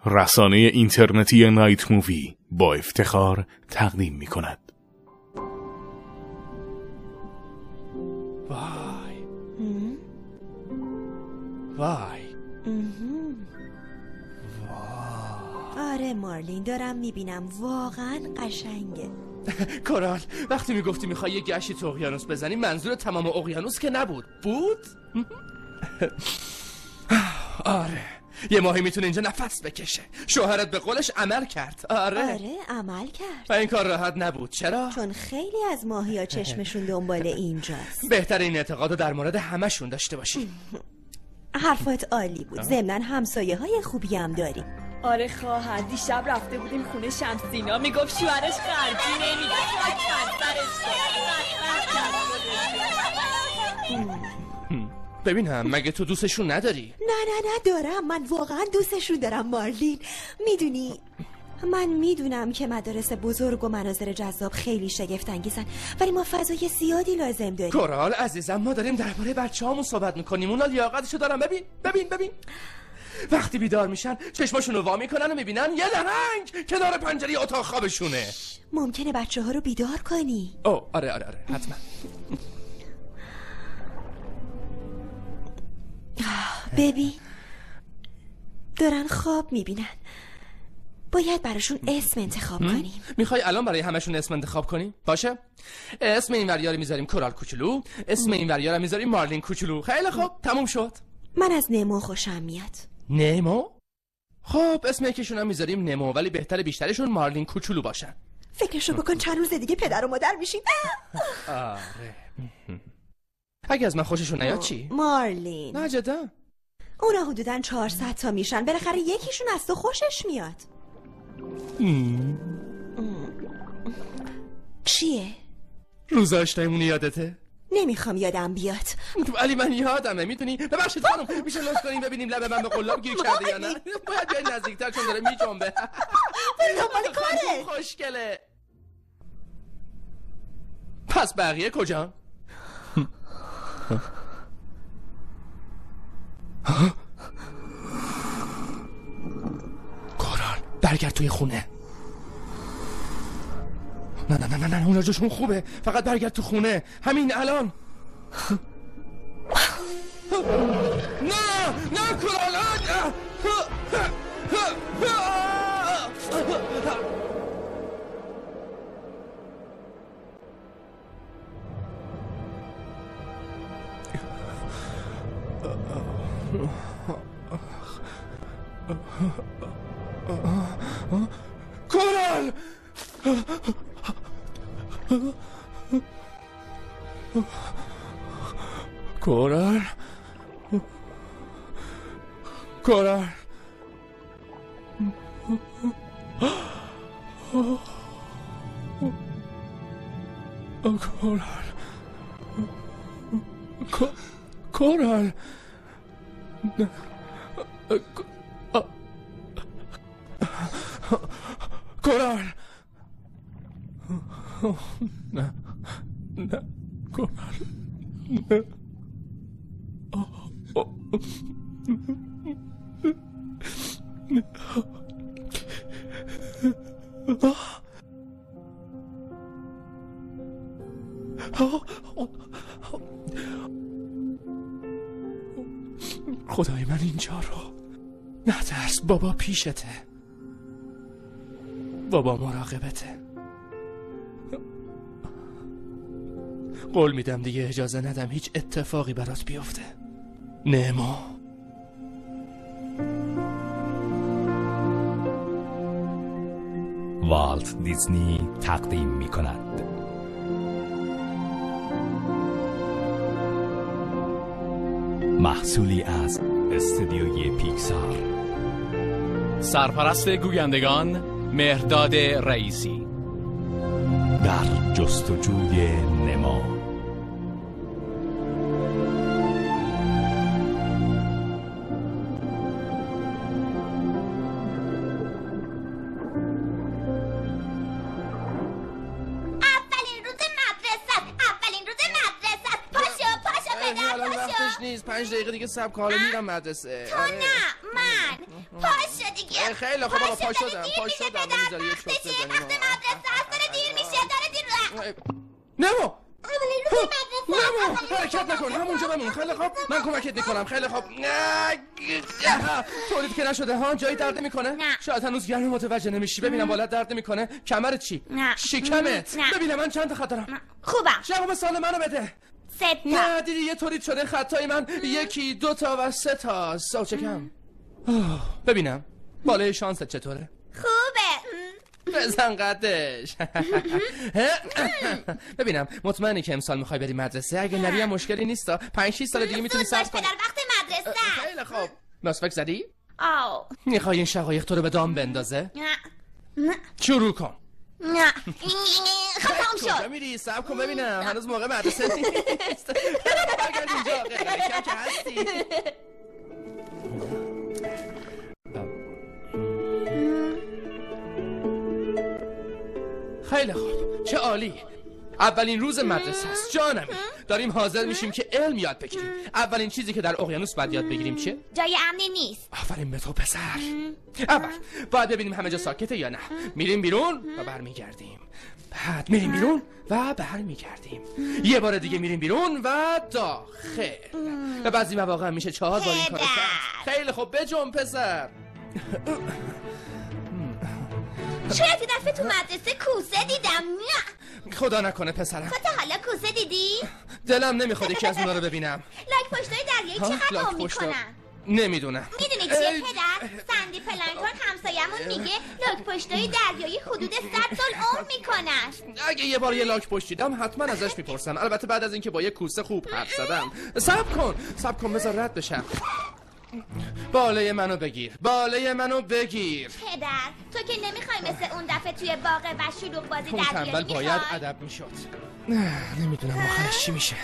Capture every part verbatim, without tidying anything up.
رسانه اینترنتی نایت مووی با افتخار تقدیم می کند. وای وای آره مارلین، دارم میبینم واقعا قشنگه. کورال، وقتی میگفتی میخوای یه گشتی تو اقیانوس بزنی منظور تمام اقیانوس که نبود بود؟ آره یه ماهی میتونه اینجا نفس بکشه. شوهرت به قولش عمل کرد. آره آره عمل کرد و این کار راحت نبود. چرا؟ چون خیلی از ماهی‌ها چشمشون دنبال اینجاست. بهتر این اعتقادو در مورد همشون داشته باشی. حرفات عالی بود. ضمناً همسایه های خوبی هم داریم. آره خواهر، دیشب رفته بودیم خونه شمسینا، میگفت شوهرش خرجی نمیده. ببینم مگه تو دوستشون نداری؟ نه نه نه دارم، من واقعا دوستشون دارم مارلین. میدونی من میدونم که مدارس بزرگ و مناظر جذاب خیلی شگفت انگیزن، ولی ما فضای زیادی لازم داریم. کورال عزیزم، ما داریم درباره بچه‌هامون صحبت میکنیم. اونا لیاقتشو دارن. ببین ببین ببین وقتی بیدار میشن چشماشونو وا میکنن و میبینن یه درنگ کنار پنجره اتاق خوابشونه. ممکنه بچه ها رو بیدار کنی. او آره آره آره حتما. ببین دارن خواب میبینن، باید براشون اسم انتخاب کنیم. میخوای الان برای همشون اسم انتخاب کنیم؟ باشه. اسم این وریار میذاریم کورال کوچولو، اسم این وریار میذاریم مارلین کوچولو. خیلی خوب تموم شد. من از نمو خوشم میاد. نمو؟ خب اسم یکیشون هم میذاریم نمو، ولی بهتره بیشترشون مارلین کوچولو باشن. فکرشو بکن چند روز دیگه پدر و مادر میشیم. آره اگه از من خوششون نیاد چی؟ مارلین نه جدا اونا حدوداً چهارصد تا میشن، بالاخره یکیشون از تو خوشش میاد. چیه؟ روزاشتایمونی یادته؟ نمیخوام یادم بیاد. ولی من یادمه. میدونی ببخشید خانم میشه لطف کنیم ببینیم لب من به قلاب گیر کرده یا نه؟ باید بیاین نزدیکتر چون داره میجنبه. برو دنبال کاره. خوشگله. پس بقیه کجا؟ کورال برگرد توی خونه. نه نه نه نه اونا جاشون خوبه، فقط برگرد تو خونه همین الان. نه نه کورال. کورال کورال کورال کورال کورال کورال نه نه کورال نه خدای من اینجا رو نترس. بابا پیشته، بابا مراقبته. قول میدم دیگه اجازه ندم هیچ اتفاقی برات بیفته. نمو والت دیزنی تقدیم می کند. محصولی از استودیوی پیکسار. سرپرست گویندگان مهرداد رئیسی. در جستجوی نمو. پنج دقیقه دیگه صبر کن، حالا میرم مدرسه. تو آره. نه من پاش دیگه. خیلی خوب بابا، پا شدم پا شدم. میذاری یه چوب بزنیم. وقت مدرسه هست، داره دیر میشه، داره دیر. نمو نمو حرکت نکن، همونجا بمون. خیلی خوب، من کمکت میکنم. خیلی خوب. تولید که نشده ها؟ جایی درد میکنه؟ نه. شاید هنوز گرمی متوجه نمیشی. ببینم بالات درد میکنه؟ کمرت چی؟ نه. شکمت؟ نه. ببینم من چند تا خط دارم. خوبم. جواب سوال منو بده. سه تا. نه دیدی یه تولید شده خطای من یکی دو تا و سه تا. سو چکم. ببینم بالای شانست چطوره؟ خوبه. بزن قدش. ببینم مطمئنی که امسال میخوای بری مدرسه؟ اگه نری هم مشکلی نیست. پنج شش سال دیگه میتونی صبر کنی. در وقت مدرسه. خیلی خوب. مسواک زدی؟ آو. میخوای این شقایق تو رو به دام بندازه؟ نه. نه. شروع کن. نه. خب تمام کجا شد. میری؟ صبر کن ببینم. هنوز موقع مدرسه نیست. برگرد اینجا. قیقیشم که هستی. خیلی خوب، چه عالی. اولین روز مدرسه است جانم. داریم حاضر میشیم که علم یاد بگیریم. اولین چیزی که در اقیانوس باید یاد بگیریم چیه؟ جای امنی نیست. آفرین به تو پسر. اول باید ببینیم همه جا ساکته یا نه. میریم بیرون و برمیگردیم. بعد میریم بیرون و برمیگردیم. یه بار دیگه میریم بیرون و داخل. و بعضی مواقع میشه چهار بار این کارو کرد. خیلی خوب، بجنب پسر. شاید یه دفعه تو مدرسه کوسه دیدم. نه خدا نکنه پسرم. خدا حالا کوسه دیدی؟ دلم نمیخواد یکی از اونا رو ببینم. لاک پشتای دریایی چقدر عمر میکنن؟ نمیدونم. میدونی چیه پدر؟ سندی پلانکتون همسایمون میگه لاک پشتای دریایی حدود صد سال عمر میکنن. اگه یه بار یه لاک پشت دیدم حتما ازش میپرسم. البته بعد از اینکه با یه کوسه خوب حرف زدم. صبر کن صبر کن بذار رد بشم. باله منو بگیر، باله منو بگیر. پدر تو که نمیخوای مثل اون دفعه توی باغ و شلوغ بازی اون دریایی تنبل میخوای؟ باید ادب میشد. نه نمیدونم آخرش چی میشه.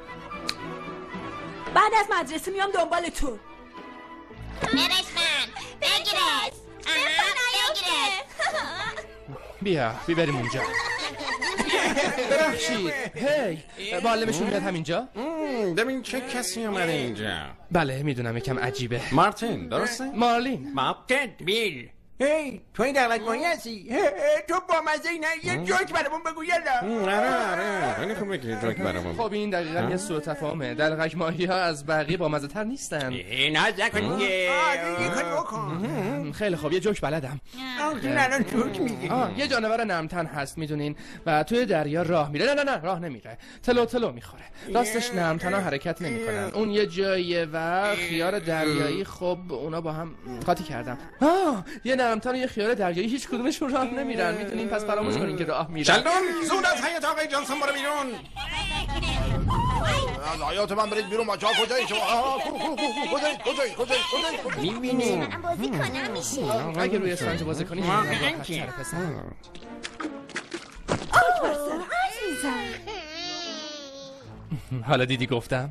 بعد از مدرسه میام دنبالتون. مرشمن بگیرش. بگیرش. بیا بیبریم اونجا. ببخشید. هی معلمشون میاد همینجا؟ ببین چه کسی اومده اینجا. بله میدونم یکم عجیبه. مارتین درسته؟ مارلین. مارتین بیل. هی تو این دقلق ماهی هستی؟ تو با مزه نه یه جوک برامون بگو یلا. آره آره خیلی خوبه که جوک برامون. خب این دقیقا یه سوء تفاهمه. دلغک ماهی ها از بقیه با مزه تر نیستن. ناز نکن دیگه. یه کاری بکن. خیلی خوب یه جوک بلدم. این الان جوک میگی. یه جانور نرمتن هست میدونین و توی دریا راه میره. نه نه نه راه نمیره، تلو تلو میخوره. راستش نرمتنا حرکت نمیکنن. اون یه جاییه و خیار دریایی. خب اونا با هم قاطی کردم. آه یه نرمتن و یه خیار دریایی هیچ کدومشون راه نمیرن. میتونین پس فراموش کنین که راه میرن. شلدون زود از حیاط آقای جانسون برو بیرون. از حیاط من برید بیرون. بچه‌ها کجایی شما؟ کجایی کجایی کجایی کجایی؟ میبینیم من بازی کنم میشه. اگه روی اسفنج بازی کنی واقعا که حالا دیدی گفتم.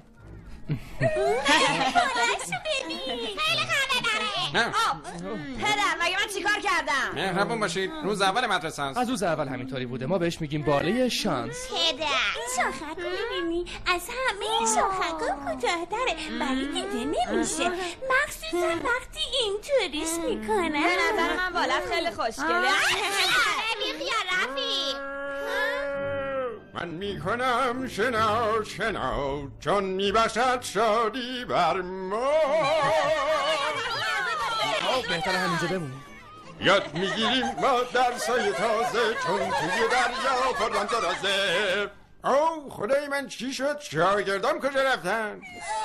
پدر مگه من چیکار کردم؟ مهربون باشید، روز اول مدرسه است. از روز اول همینطوری بوده. ما بهش میگیم باله شانس. پدر این شاخک رو میبینی؟ از همه این شاخک ها کوتاه‌تره ولی دیده نمیشه، مخصوصا وقتی اینطوریش میکنه. به نظر من بالت خیلی خوشگله. بیخیال رفیق. من میکنم شنا شنا چون میبخشد شادی بر ما. بهتره همینجا بمونیم. یاد میگیریم ما درسای تازه چون توی دریا پران درازه. او خدای من چی شد؟ شاگردام کجا رفتن؟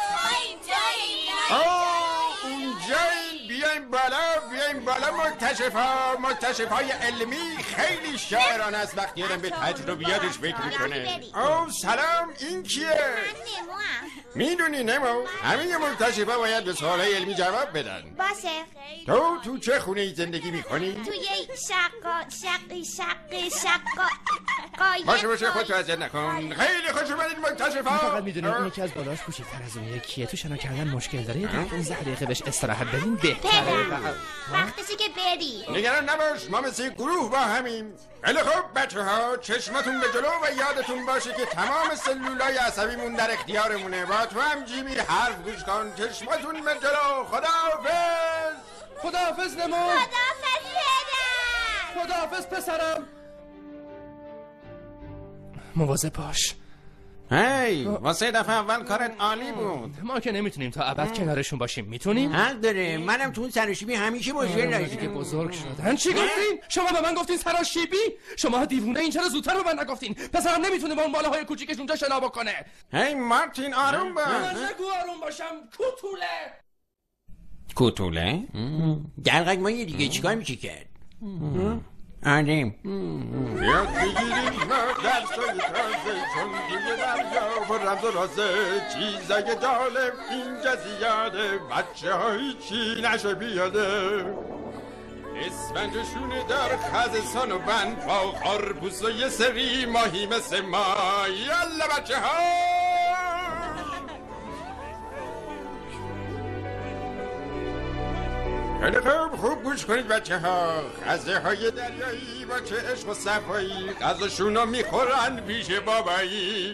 او اونجایی. بیایم بالا بیایم بالا. مکتشفا مکتشفای علمی خیلی شاعرانه است وقتی آدم به تجربیاتش فکر میکنه. او سلام این کیه؟ من نموام. میدونی نمو همه مکتشفا باید به سوالای علمی جواب بدن. باشه. تو تو چه خونه ای زندگی میکنی؟ توی شقا شقی شقی شقا قایق. باشه باشه خودتو اذیت نکن. خیلی خوش اومدید مکتشفا. فقط میدونیم این یکی از بالاش کوچیک‌تر از اون یکیه. تو شنا کردن مشکل داره. یه پانزده دقیقه بهش استراحت بدین بهتره. وقتشه که بری. نگران نباش ما مثل گروه با همیم. خیلی خوب بچه ها چشمتون به جلو و یادتون باشه که تمام سلولای عصبیمون در اختیارمونه. با تو هم جیمی حرف گوش کن. چشمتون به جلو. خداحافظ. خداحافظ نمو. خداحافظ پدر. خداحافظ پسرم. مواظب باش. هی واسه دفعه اول کارت عالی بود. ما که نمیتونیم تا ابد کنارشون باشیم. میتونیم؟ حق داره. منم تو اون سراشیبی همیشه مشکل داشتم. دیگه بزرگ شدن. چی گفتین؟ شما به من گفتین سراشیبی؟ شما دیوونه این چرا زودتر به من نگفتین؟ پسرم نمیتونه با اون بالاهای کوچیکش اونجا شنا بکنه. هی مارتین آروم باش. من نگو آروم باشم. کوتوله. کوتوله؟ دلقک مایه دیگه چیکار میشه کرد؟ آریم یاد بگیریم درسای تازه چون دیگه دریا و رمز و رازه چیزای جالب اینجا زیاده بچه های چی نشه بیاده اسفنجشونه در خزستان و بند با خاربوز و یه سری ماهی مثل ما یالا بچه ها خیلی خوب خوب گوش کنید بچه ها خزه های دریایی با چه عشق و صفایی غذاشون رو میخورن پیش بابایی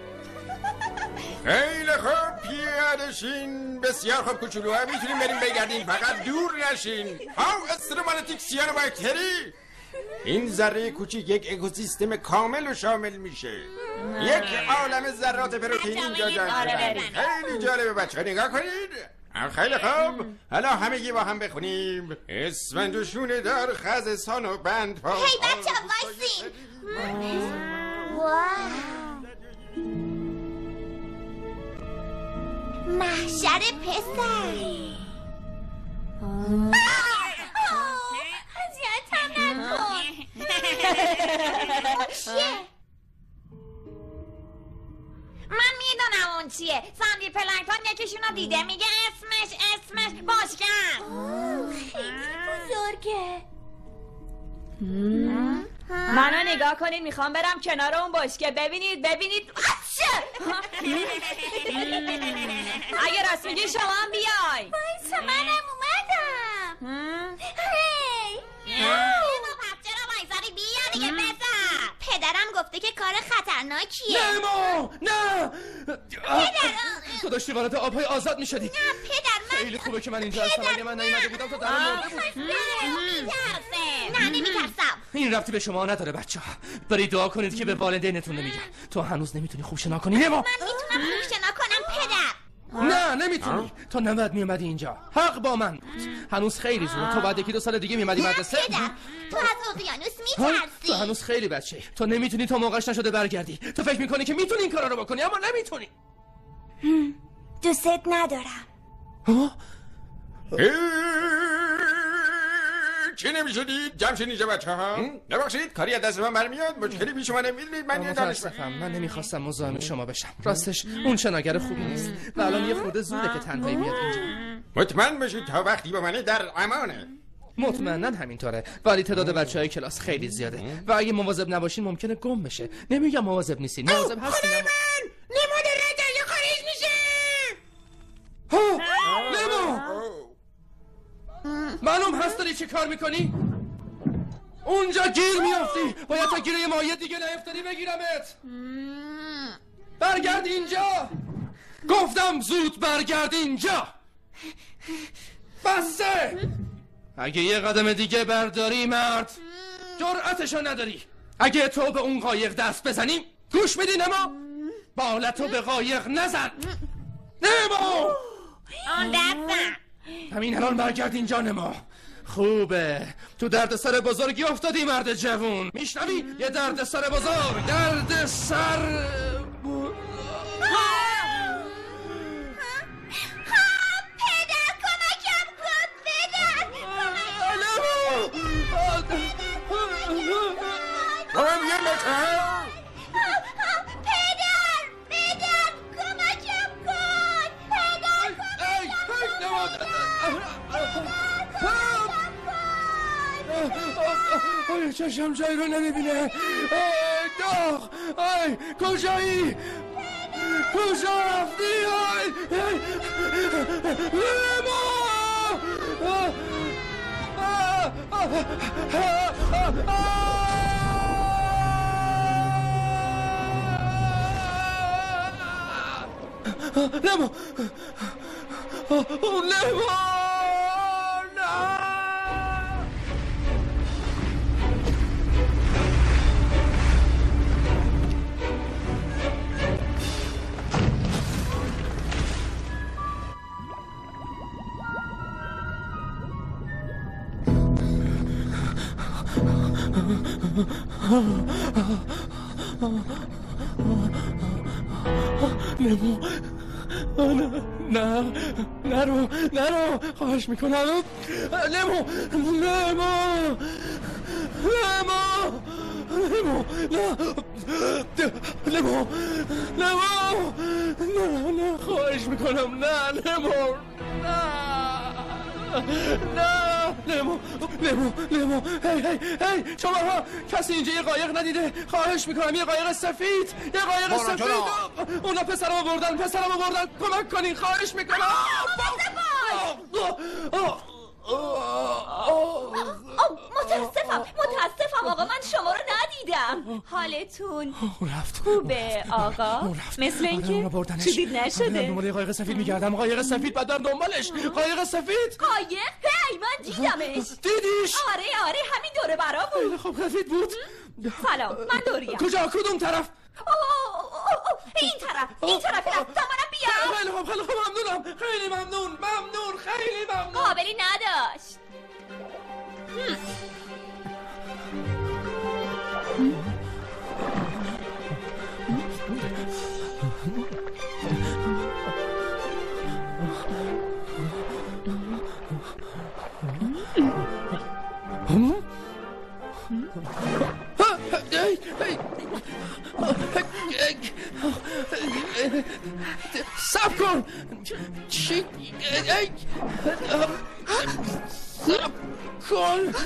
خیلی خوب پیاده شین بسیار خوب کوچولوها میتونیم بریم بگردین فقط دور نشین هاو استرومانتیک سیانوباکتری این ذره کوچیک یک اکوسیستم کامل و شامل میشه یک عالم ذرات پروتئین اینجا جمع شدن خیلی جالبه بچه ها نگاه کنید خیلی خوب حالا همگی با هم بخونیم اسفنجشونه در خزستان و بند پا هی بچه وایسین محشر پسر اذیتم نکن چیه؟ من میدونم اون چیه ساندی پلانکتون یکیشونو دیده میگه اسمش اسمش باشکن خیلی بزرگه منو نگاه کنید میخوام برم کنار اون باشکه ببینید ببینید اگه راست میگی شما هم بیای وایسا منم اومدم هی نمو پس چرا وایساری بیا دیگه بزن پدرم گفته که کار خطرناکیه نمو نه پدر تو داشتی وارد آبهای آزاد میشدی نه پدر من خیلی خوبه که من اینجا هستم اگه من نیومده بودم تو درم مرده بود نه نمیترسم این ربطی به شما نداره بچه ها برید دعا کنید که به والدینتون نمیگن تو هنوز نمیتونی خوب شنا کنی نمو من میتونم خوب شنا کنم پدر نه نمیتونی تو نباید میومدی اینجا حق با من بود هنوز خیلی زوده تو بعد یکی دو سال دیگه میومدی مدرسه پدر تو از اقیانوس میترسی تو هنوز خیلی بچه تو نمیتونی تا موقعش نشده برگردی تو فکر میکنی که میتونی این کارا رو بکنی اما نمیتونی دوست ندارم چی نمیشدید؟ جمع شدید اینجا بچه ها؟ نبخشید کاری از دست من برمیاد مشکلی پیش اومده میدونید من یه دانشمندم من نمیخواستم مزاحم شما بشم راستش اون شناگر خوبی نیست و الان یه خورده زوده که تنهایی بیاد اینجا مطمئن بشید تا وقتی با منه در امانه مطمئنن همینطوره ولی تعداد بچهای کلاس خیلی زیاده و اگه مواظب نباشین ممکنه گم بشه نمیگم مواظب نیستین مواظب هستین خدای من نمو در دریا خارج میشه ها نمو معلوم هست داری چی کار میکنی؟ اونجا گیر میافتی باید تا گیره مایه دیگه نیفتادی بگیرمت برگرد اینجا گفتم زود برگرد اینجا بسته اگه یه قدم دیگه برداری مرد جرأتشو نداری اگه تو به اون قایق دست بزنی گوش میدی نما بالتو به قایق نزن نما آن دستم همین الان برگرد اینجا نما خوبه تو درد سر بزرگی افتادی مرد جوون میشنوی یه درد سر بزرگ درد سر پدر کمکم کن پدر بابا بیار بچه پدر پدر کمکم کن پدر آی چشم جایی رو نمیبینه داغ آی کجایی کجا رفتی آی لیما لیما لیما نه نمو نه نه نرو نرو خواهش میکنم نمو نمو نمو نمو نه نمو نمو نه نه خواهش میکنم نه نمو نه نه نمو نمو نمو هی هی هی شما ها کسی اینجا یه قایق ندیده؟ خواهش میکنم یه قایق سفید یه قایق سفید اونا پسرمو بردن پسرمو بردن کمک کنین خواهش میکنم متاسفم متاسفم آقا من شما رو ندیدم. حالتون خوبه آقا؟ مثل اینکه چیزی نشده. دنبال قایق سفید میگردم قایق سفید بعد دنبالش قایق سفید قایق؟ هی من دیدمش. دیدیش؟ آره آره همین دوره برا بود. خب سفید بود. سلام من دوریم. کجا کدوم طرف؟ این طرف این طرف رفتم منم بیام. خیلی خوب خیلی خوب ممنونم خیلی ممنون ممنون خیلی ممنون. قابلی نداشت. سب کن چی سب کن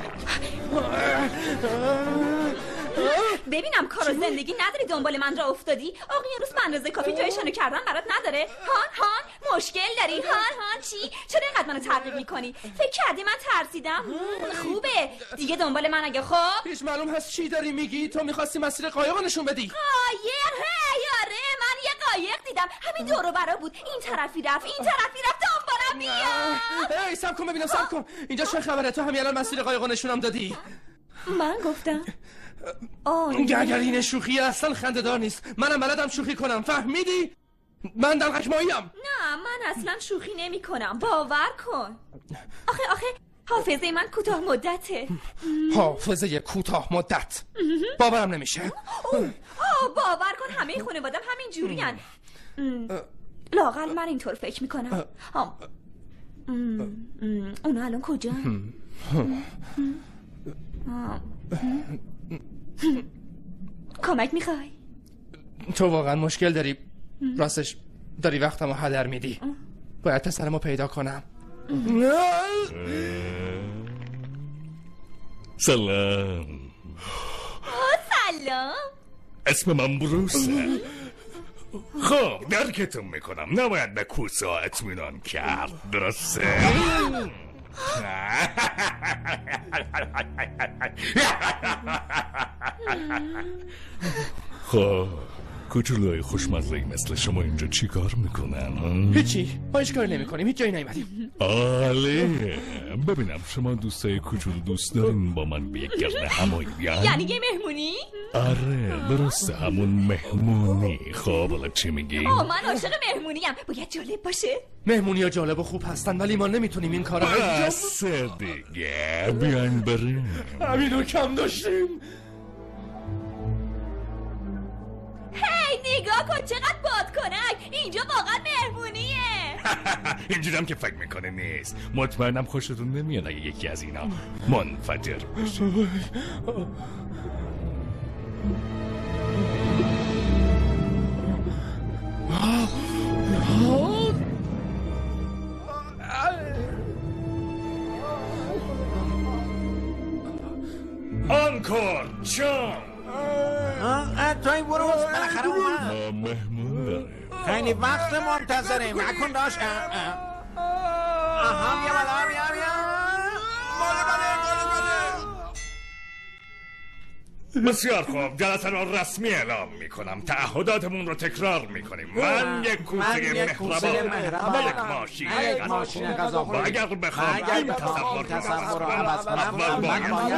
ببینم کار و زندگی نداری دنبال من را افتادی؟ اقیانوس منرزه کافی تویشانو کردن برات نداره؟ هان هان مشکل داری؟ هان هان چی؟ چرا اینقدر منو تعقیب میکنی؟ فکر کردی من ترسیدم؟ خوبه دیگه دنبال من اگه خب هیچ معلوم هست چی داری میگی؟ تو میخواستی مسیر قایق نشون بدی؟ قایق؟ هی آره من یه قایق دیدم همین دورو برا بود این طرفی رفت این طرفی رفت دنبالم بیا. هی سب کن ببینم سب کن اینجا چه خبره؟ تو همین الان مسیر قایق نشونم دادی؟ من گفتم اگر این شوخی اصلا خنده‌دار نیست منم بلدم شوخی کنم فهمیدی؟ من دلغک ماییم. نه من اصلا شوخی نمی کنم باور کن. آخه آخه حافظه من کوتاه مدته. حافظه کوتاه مدت باورم نمیشه. آه باور کن همه خانواده‌ام همین جورین. لااقل من اینطور فکر میکنم. اونا الان کجا؟ کمک میخوای؟ تو واقعا مشکل داری راستش داری وقتمو هدر میدی. باید پسرمو پیدا کنم. سلام. سلام اسم من بروسه. خب درکتون میکنم نباید به کوسه ها اطمینان کرد درسته؟ خب کوچولوی خوشمزه‌ای مثل شما اینجا چی کار میکنن؟ هیچی ما هیچ کار نمی کنیم هیچ جایی نیومدیم. آله ببینم شما دوستای کوچولو دوست دارین با من به یک گرد همایی بیان؟ یعنی یه مهمونی؟ آره درسته همون مهمونی. خب حالا چی میگی؟ آه من عاشق مهمونیم باید جالب باشه. مهمونی ها جالب و خوب هستن ولی ما نمیتونیم این کارا رو بس دیگه بیاین بریم. همینو کم داشتیم. هی نگاه کن چقدر بادکنک اینجا واقعا مهمونیه. اینجورم که فکر میکنه نیست. مطمئنم خوشتون نمیاد اگه یکی از اینا منفجر بشه. آنکور جان تو این برو بالاخره اومد. ما مهمون داریم خیلی وقت منتظریم نکن داشت. آها بیا بالا بیا بیا بسیار خوب جلسه را رسمی اعلام میکنم. تعهداتمون رو تکرار میکنیم. من یک کوسه مهربان و یک ماشین غذا و اگر بخوام این تصور رو عوض کنم من باید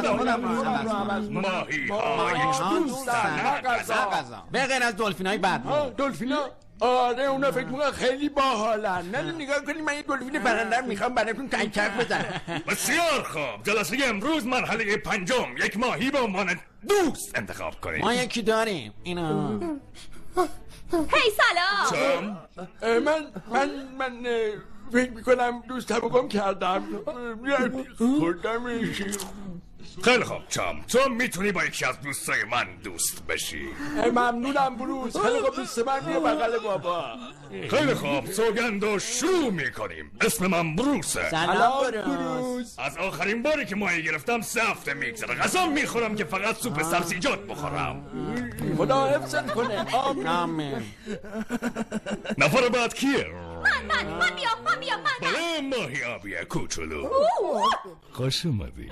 ماهی ها یک دوستانه غذا به غیر از دلفین های بعد. دلفینا آره اونا فکر میکنن خیلی باحالن. نه نگاه کنید من یه دلفین پرنده میخوام براتون تنکف بزنم. بسیار خوب. جلسه امروز مرحله پنجم، یک ماهی به عنوان دوست انتخاب کنید. ما یکی داریم اینا. هی سلام. من من من فکر میکنم دوست طبقم کردم. خوردمش. خیلی خوب چام، تو میتونی با یکی از دوستای من دوست بشی. ممنونم بروز. خیلی خوب دوست من میره بغل بابا. خیلی خوب سوگند و شروع میکنیم. اسم من بروسه. سلام بروز. از آخرین باری که ماهی گرفتم سه هفته میگذره. غذا میخورم که فقط سوپ سبزیجات بخورم. خدا حفظت کنه. آمین. نفر بعد کیه؟ من من من بیام من بیام من بله ماهی آبیه کوچولو. خوش اومدی.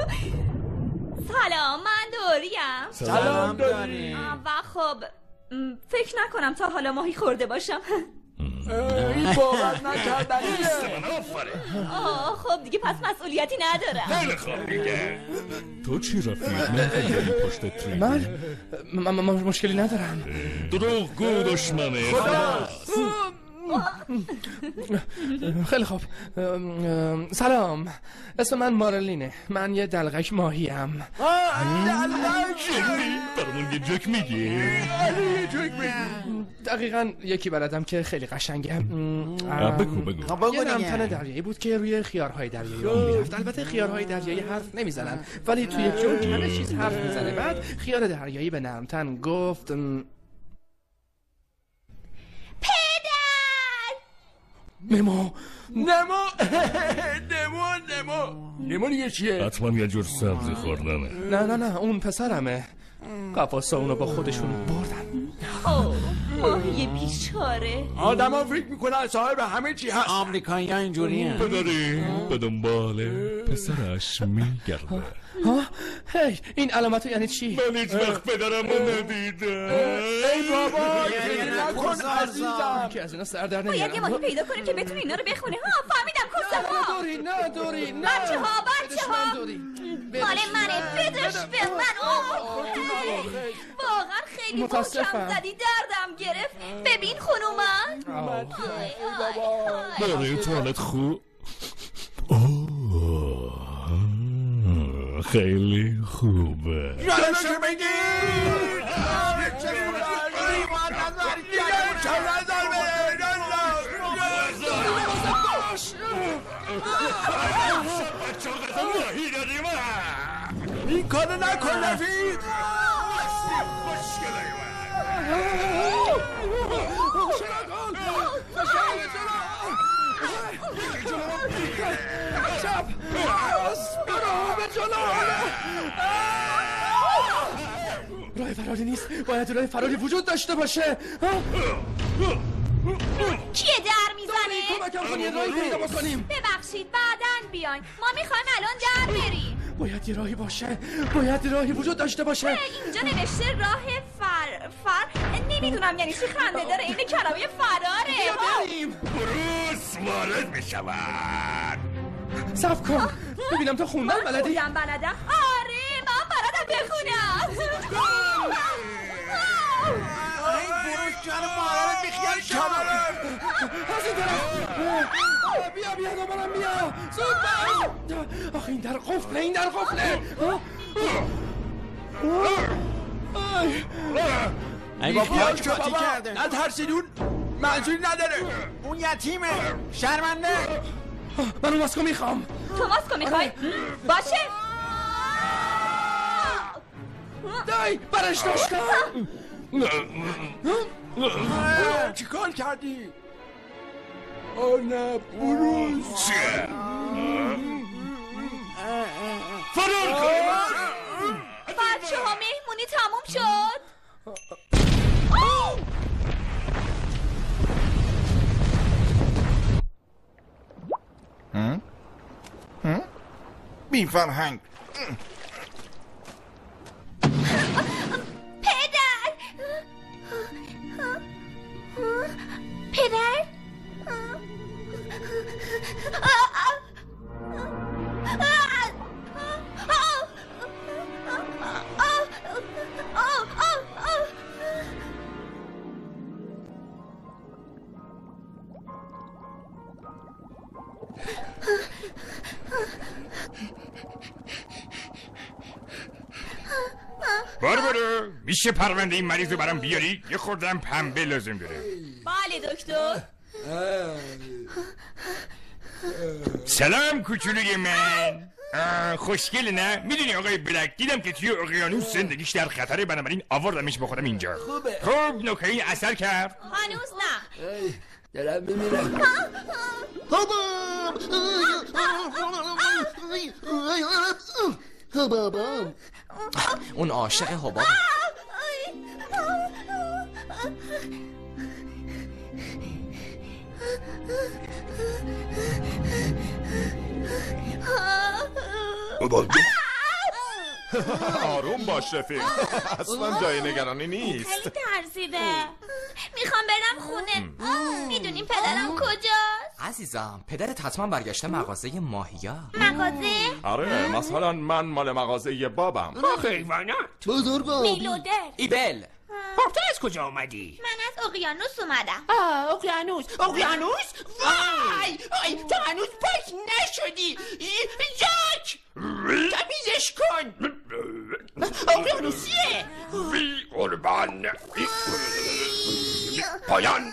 سلام من دوریم. سلام داری. و خب فکر نکنم تا حالا ماهی خورده باشم. این باور نکردنیه. آه خب دیگه پس مسئولیتی ندارم. خیلی خوب دیگه. تو چی رفیق؟ من خیلی پشت تری. من مشکلی ندارم. دروغ گو دشمنه. خدا. خیلی خوب. سلام، اسم من مارلینه. من یه دلغک ماهیم. برامون یه جوک میگی؟ دقیقا یکی بلدم که خیلی قشنگه. بگو بگو. یه نمتن دریایی بود که روی خیارهای دریایی میرفت. البته خیارهای دریایی حرف نمیزنن ولی توی جوک همه چیز حرف میزنه. بعد خیار دریایی به نمتن گفت نمو نمو نمو نمو نمو دیگه چیه؟ حتما یه جور سبزی خوردنه. نه نه نه اون پسرمه. قفاسا اونو با خودشون بردن. اوه ماهی بیچاره. آدم ها فکر میکنن صاحب همه چی هست. آمریکایی ها اینجوری هم. پدری به دنبال پسرش میگرده. ها هی این علامتو یعنی چی؟ من هیچ وقت پدرم رو ندیدم. ای بابا نکن عزیزم که از اینا سر در باید نمیارم. یه ماهی پیدا کنیم که بتونه اینا رو بخونه. ها فهمیدم کسه ها. دوری نه دوری نه بچه ها بچه ها مال منه بدش به من. واقعا خیلی محکم زدی دردم گرفت. ببین خانومم برای توالت خوب. خیلی خوبه. جلوشو بگیر. این کارو نکن رفیق. چپ برو به جلو. راه فراری نیست. باید راه فراری وجود داشته باشه. کیه در میزنه؟ کمکم کنی راهی پیدا بکنیم. ببخشید بعدن بیاین. ما میخوایم الان در بریم. باید یه راهی باشه. باید راهی وجود داشته باشه. اینجا نوشته راه فر فر نمیدونم یعنی چی. خنده داره. این کلمه فراره. بریم. بروس وارد میشود. صبر کن ببینم تو خوندن بلدی؟ خوندن بلدم؟ آره من بلدم بخونم. این بروش جان مادرت بیخیال شما. از این طرف. بیا بیا دوبارم بیا. زود باش. آخه این در قفله این در قفله. ای با پاک پاتی کرده. نترسید اون منظوری نداره. اون یتیمه. شرمنده. من اون ماسکو میخوام. تو ماسکو میخوای؟ باشه. دای برش داشتم. چی کار کردی؟ آه نه بروز. چیه؟ فرار کنیم. بچه ها مهمونی تموم شد. هم؟ هم؟ بی فرهنگ. پدر پدر بارو بارو میشه پرونده این مریض رو برام بیاری؟ یه خوردم پنبه لازم داره. بله دکتر. سلام کوچولوی من. خوشگل نه؟ میدونی آقای بلک دیدم که توی اقیانوس زندگیش در خطره، بنابراین آوردمش بخورم اینجا. خوبه. خوب نکته این اثر کرد؟ هنوز نه. دارم بمیرم. حبابم. اون عاشق حباب. آروم باش رفیق، اصلا جای نگرانی نیست. خیلی ترسیده. میخوام برم خونه. میدونیم پدرم کجاست؟ عزیزم پدرت حتما برگشته مغازه ماهیا. مغازه؟ آره مثلا من مال مغازه بابم. آخه ایوانات بزرگم. میلودر. ایبل. خب تو از کجا اومدی؟ من از اقیانوس اومدم. آه اقیانوس. اقیانوس؟ وای وای تو هنوز پاک نشدی. جاک تمیزش کن. اقیانوسیه. بی قربان پایان.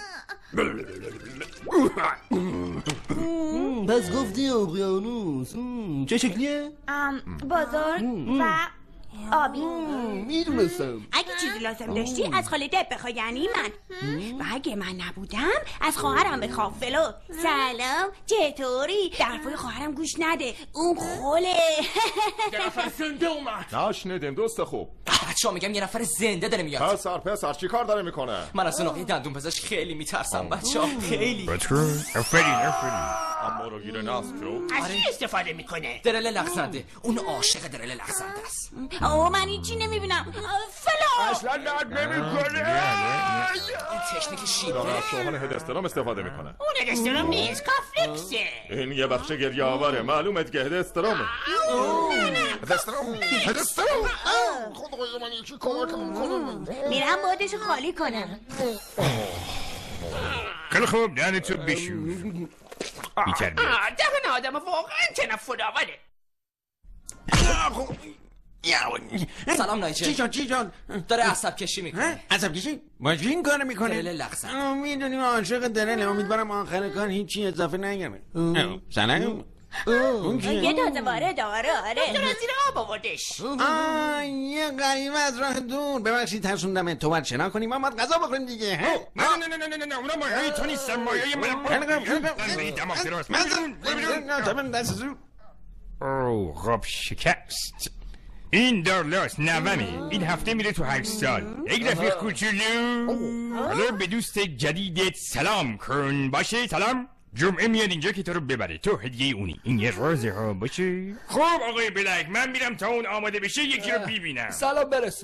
پس گفتی اقیانوس چه شکلیه؟ بزرگ و آبی. میدونستم. اگه چیزی لازم داشتی از خاله دب بخوای، یعنی من. و اگه من نبودم از خواهرم بخواه. فلو سلام چطوری؟ حرفای خواهرم گوش نده، اون خله. یه نفر زنده اومد. نشنیدین دوست خوب؟ بچه‌ها میگم یه نفر زنده داره میاد. پسر پسر چی کار داره میکنه؟ من از اون آقای دندون پزشک خیلی میترسم بچه‌ها، خیلی. افرین افرین اما رو گیر نصب شو. از چی استفاده میکنه؟ درل لغزنده. اون عاشق درل لغزنده است. اوه من این چی نمیبینم. فلو اصلا درد نمیکنه. این تکنیک شیبه داره از شوهر هدسترام استفاده میکنه. اون هدسترام نیست، کافلکسه. این یه بخش گریه آوره، معلومه که هدسترامه. هدسترام هدسترام خدای من یکی کمکم کنه. میرم بادشو خالی کنم. خیلی خوب دهنتو بشور. بی‌تربیت. دهن آدم واقعا تنفر آوره. سلام نایچه. چی جان چی جان؟ داره عصب کشی میکنه. عصب کشی؟ با این کار میکنه؟ درل لغزنده. میدونیم عاشق درله. امیدوارم آخر کار هیچی اضافه نگمه. سلام. یه تازه وارد. آره آره دکتر از زیر آب آوردش. آه یه غریبه از راه دور. ببخشید ترسوندم. تو باید شنا کنیم، ما باید غذا بخوریم دیگه. نه نه نه نه نه نه اونا مایه‌های تو نیستن، مایه‌های من. اوه خب شکست. این دارلاس نومه، این هفته میره تو هشت سال. یک رفیق کوچولو، حالا به دوست جدیدت سلام کن. باشه سلام. جمعه میاد اینجا که تو رو ببره، تو هدیه اونی. این یه رازه ها باشه. خب آقای بلک من میرم تا اون آماده بشه یکی رو ببینم. سلام برسون.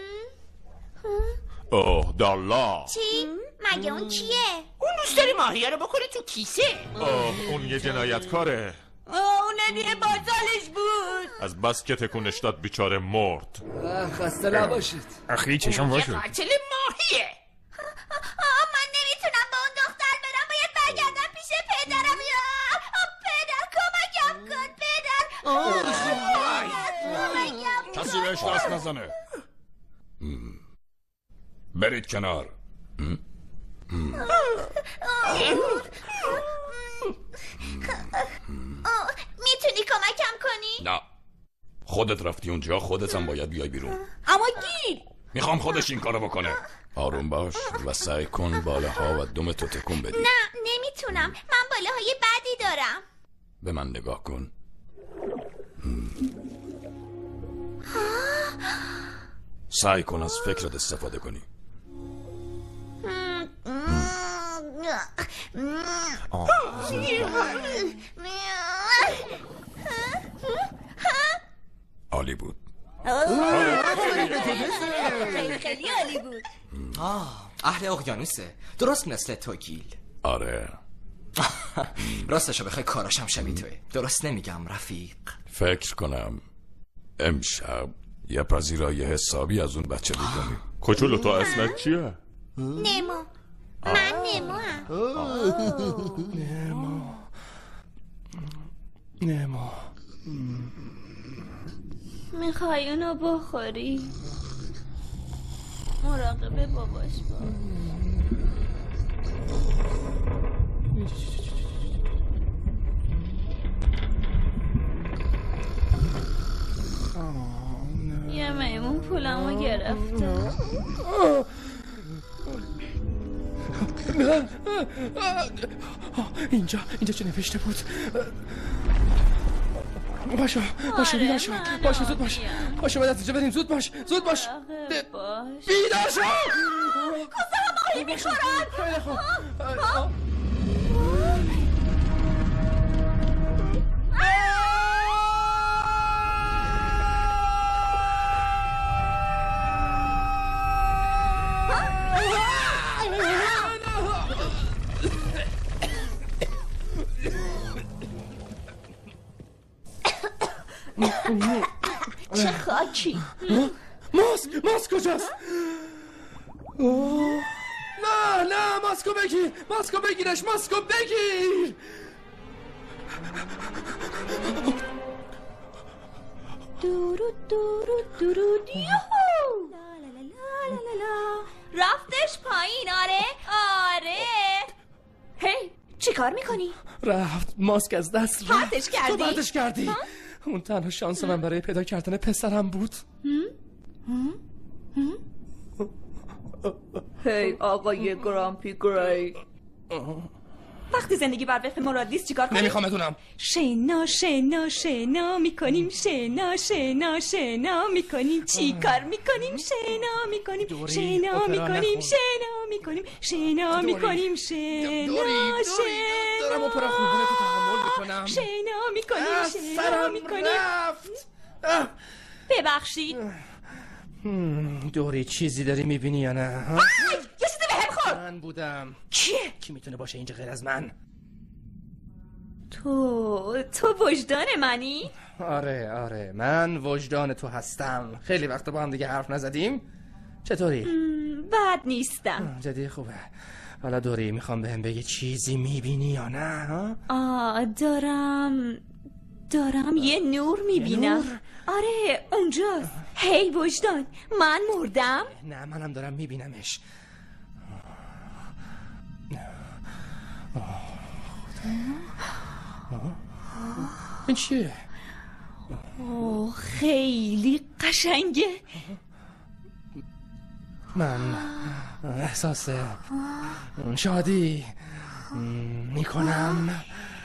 اوه دالا. چی؟ مگه اون چیه؟ اون دوست داره ماهیه رو بکنه تو کیسه. اوه اون یه جنایتکاره. اون ندیه بازالش بود. از بس که تکونش داد بیچاره مرد. خسته نباشید. آخی چشم واشو. یه قاتل ماهیه. من نمیتونم با اون دختر برم، باید برگردم پیش پدرم. یا پدر کمکم کن پدر. کمکم کسی بهش دست نزنه. برید کنار. میتونی کمکم کنی؟ نه خودت رفتی اونجا، خودت هم باید بیای بیرون. اما گیر. میخوام خودش این کارو بکنه. آروم باش و سعی کن بالاها و دمتو تکون بدی. نه نمیتونم، من بالاهای بدی دارم. به من نگاه کن. سعی کن از فکرت استفاده کنی. عالی بود. خیلی خیلی عالی بود. آه اهل اقیانوسه، درست مثل تو گیل. آره راستشو بخوای کاراشم شبیه توه. درست نمیگم رفیق؟ فکر کنم امشب یه پذیرایی حسابی از اون بچه میکنی. کوچولو تو اسمت چیه؟ نمو. من نمو هم. نمو نمو میخوای اونو بخوری؟ مراقب باباش باش. یه میمون پولمو گرفته. اینجا اینجا چه نوشته بود؟ باشو باشو بیدار شو باشو زود باش باشو باید از اینجا بریم زود باش زود باش بیدار شو. کسه هم آقایی میخورن. خیلی خوب. چه خاکی. ماسک ماسک کجاست؟ نه نه ماسکو بگیر ماسکو بگیرش ماسکو بگیر. دورو دورو دورو دیوهو. رفتش پایین. آره آره. هی چی کار میکنی؟ رفت ماسک از دست رفت. پرتش کردی؟ تو پرتش کردی ها؟ اون تنها شانس من برای پیدا کردن پسرم بود. هی آقای گرامپی گری، وقتی زندگی بر وفق مرادیست چیکار کنیم؟ نمیخوام بدونم. شنا شنا شنا میکنیم شنا شنا شنا میکنیم چیکار میکنیم شنا میکنیم شنا میکنیم شنا میکنیم شنا میکنیم شنا شنا دارم اپرا خوندن تو تحمل میکنم. شنا میکنیم شنا میکنیم. ببخشید دوری چیزی داری میبینی یا نه؟ یه چیزی به هم خورد. من بودم. کیه؟ کی میتونه باشه اینجا غیر از من؟ تو تو وجدان منی؟ آره آره من وجدان تو هستم. خیلی وقت با هم دیگه حرف نزدیم. چطوری؟ بد نیستم. جدی خوبه. حالا دوری میخوام بهم بگی چیزی میبینی یا نه؟ آه دارم دارم یه نور میبینم. آره اونجاست. هی وجدان من مردم؟ نه منم دارم میبینمش. این چیه؟ اوه خیلی قشنگه. من احساس شادی میکنم.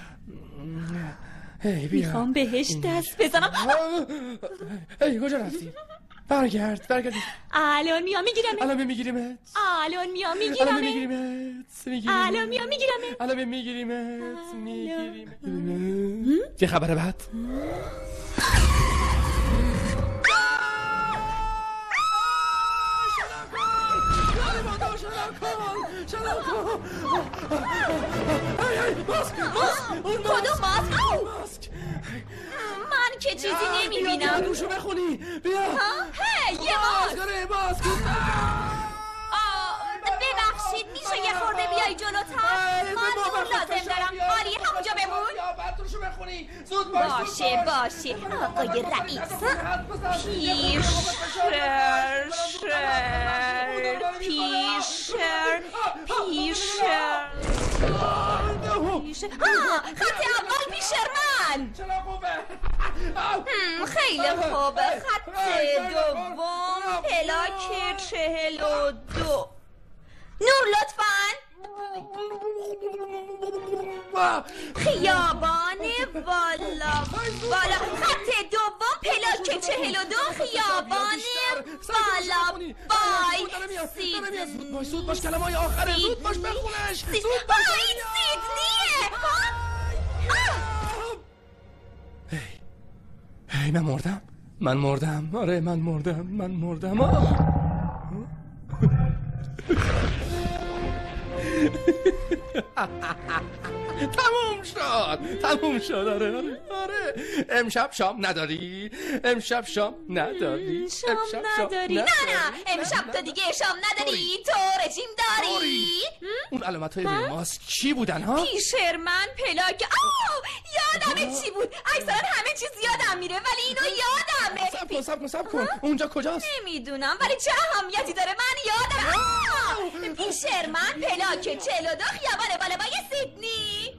هی بیا. میخوام بهش دست بزنم. هی کجا رفتی؟ برگرد برگرد. الان میام میگیرمت. الان میگیریمت. الان میام میگیرمت. الان میگیریمت. الان میام میگیرمت. الان میگیریمت. میگیریمت. چه خبره بعد؟ کدوم ماسک؟ من که چیزی نمیبینم. روشو بخونی بیا. هی یه ماسک. ببخشید میشه یه خورده بیای جلوتر؟ من نور لازم دارم. آری همونجا بمون. روشو بخونی زود باشه باشه آقای رئیس. پیشر شر پیشر پیشر پیشر خط اول پیشر من. خیلی خوبه. خط دوم پلاک چهل و دو. نور لطفاً. خیابان بالا بالا. خط دوم پلاک چهل و دو. خیابان بالا بای سید. زود باش زود باش کلمه های آخره. زود باش بخونش. زود باش. بای سیدنیه. هی هی من مردم من مردم. آره من مردم من مردم. آه. تموم شد تموم شد. آره آره آره امشب شام نداری. امشب شام نداری. شام نداری. نه نه امشب تو دیگه شام نداری. تو رژیم داری. اون علامت های روی ماسک چی بودن ها؟ پیشر من پلاک. آه یادمه چی بود. اکثرا همه چیز یادم میره ولی اینو یادمه. کن سب کن سب کن اونجا کجاست؟ نمیدونم ولی چه اهمیتی داره من یادم. پیشرمن پلاک چهل و دو خیابان بالابای سیدنی.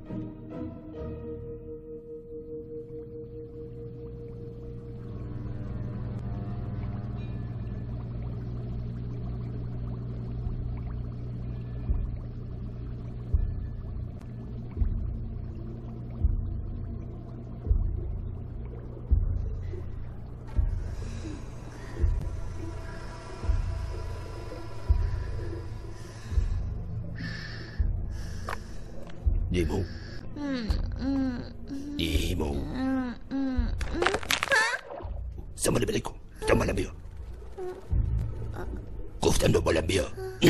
نیمو نیمو سلام علیکم دنبالم بیا گفتم دنبالم بیا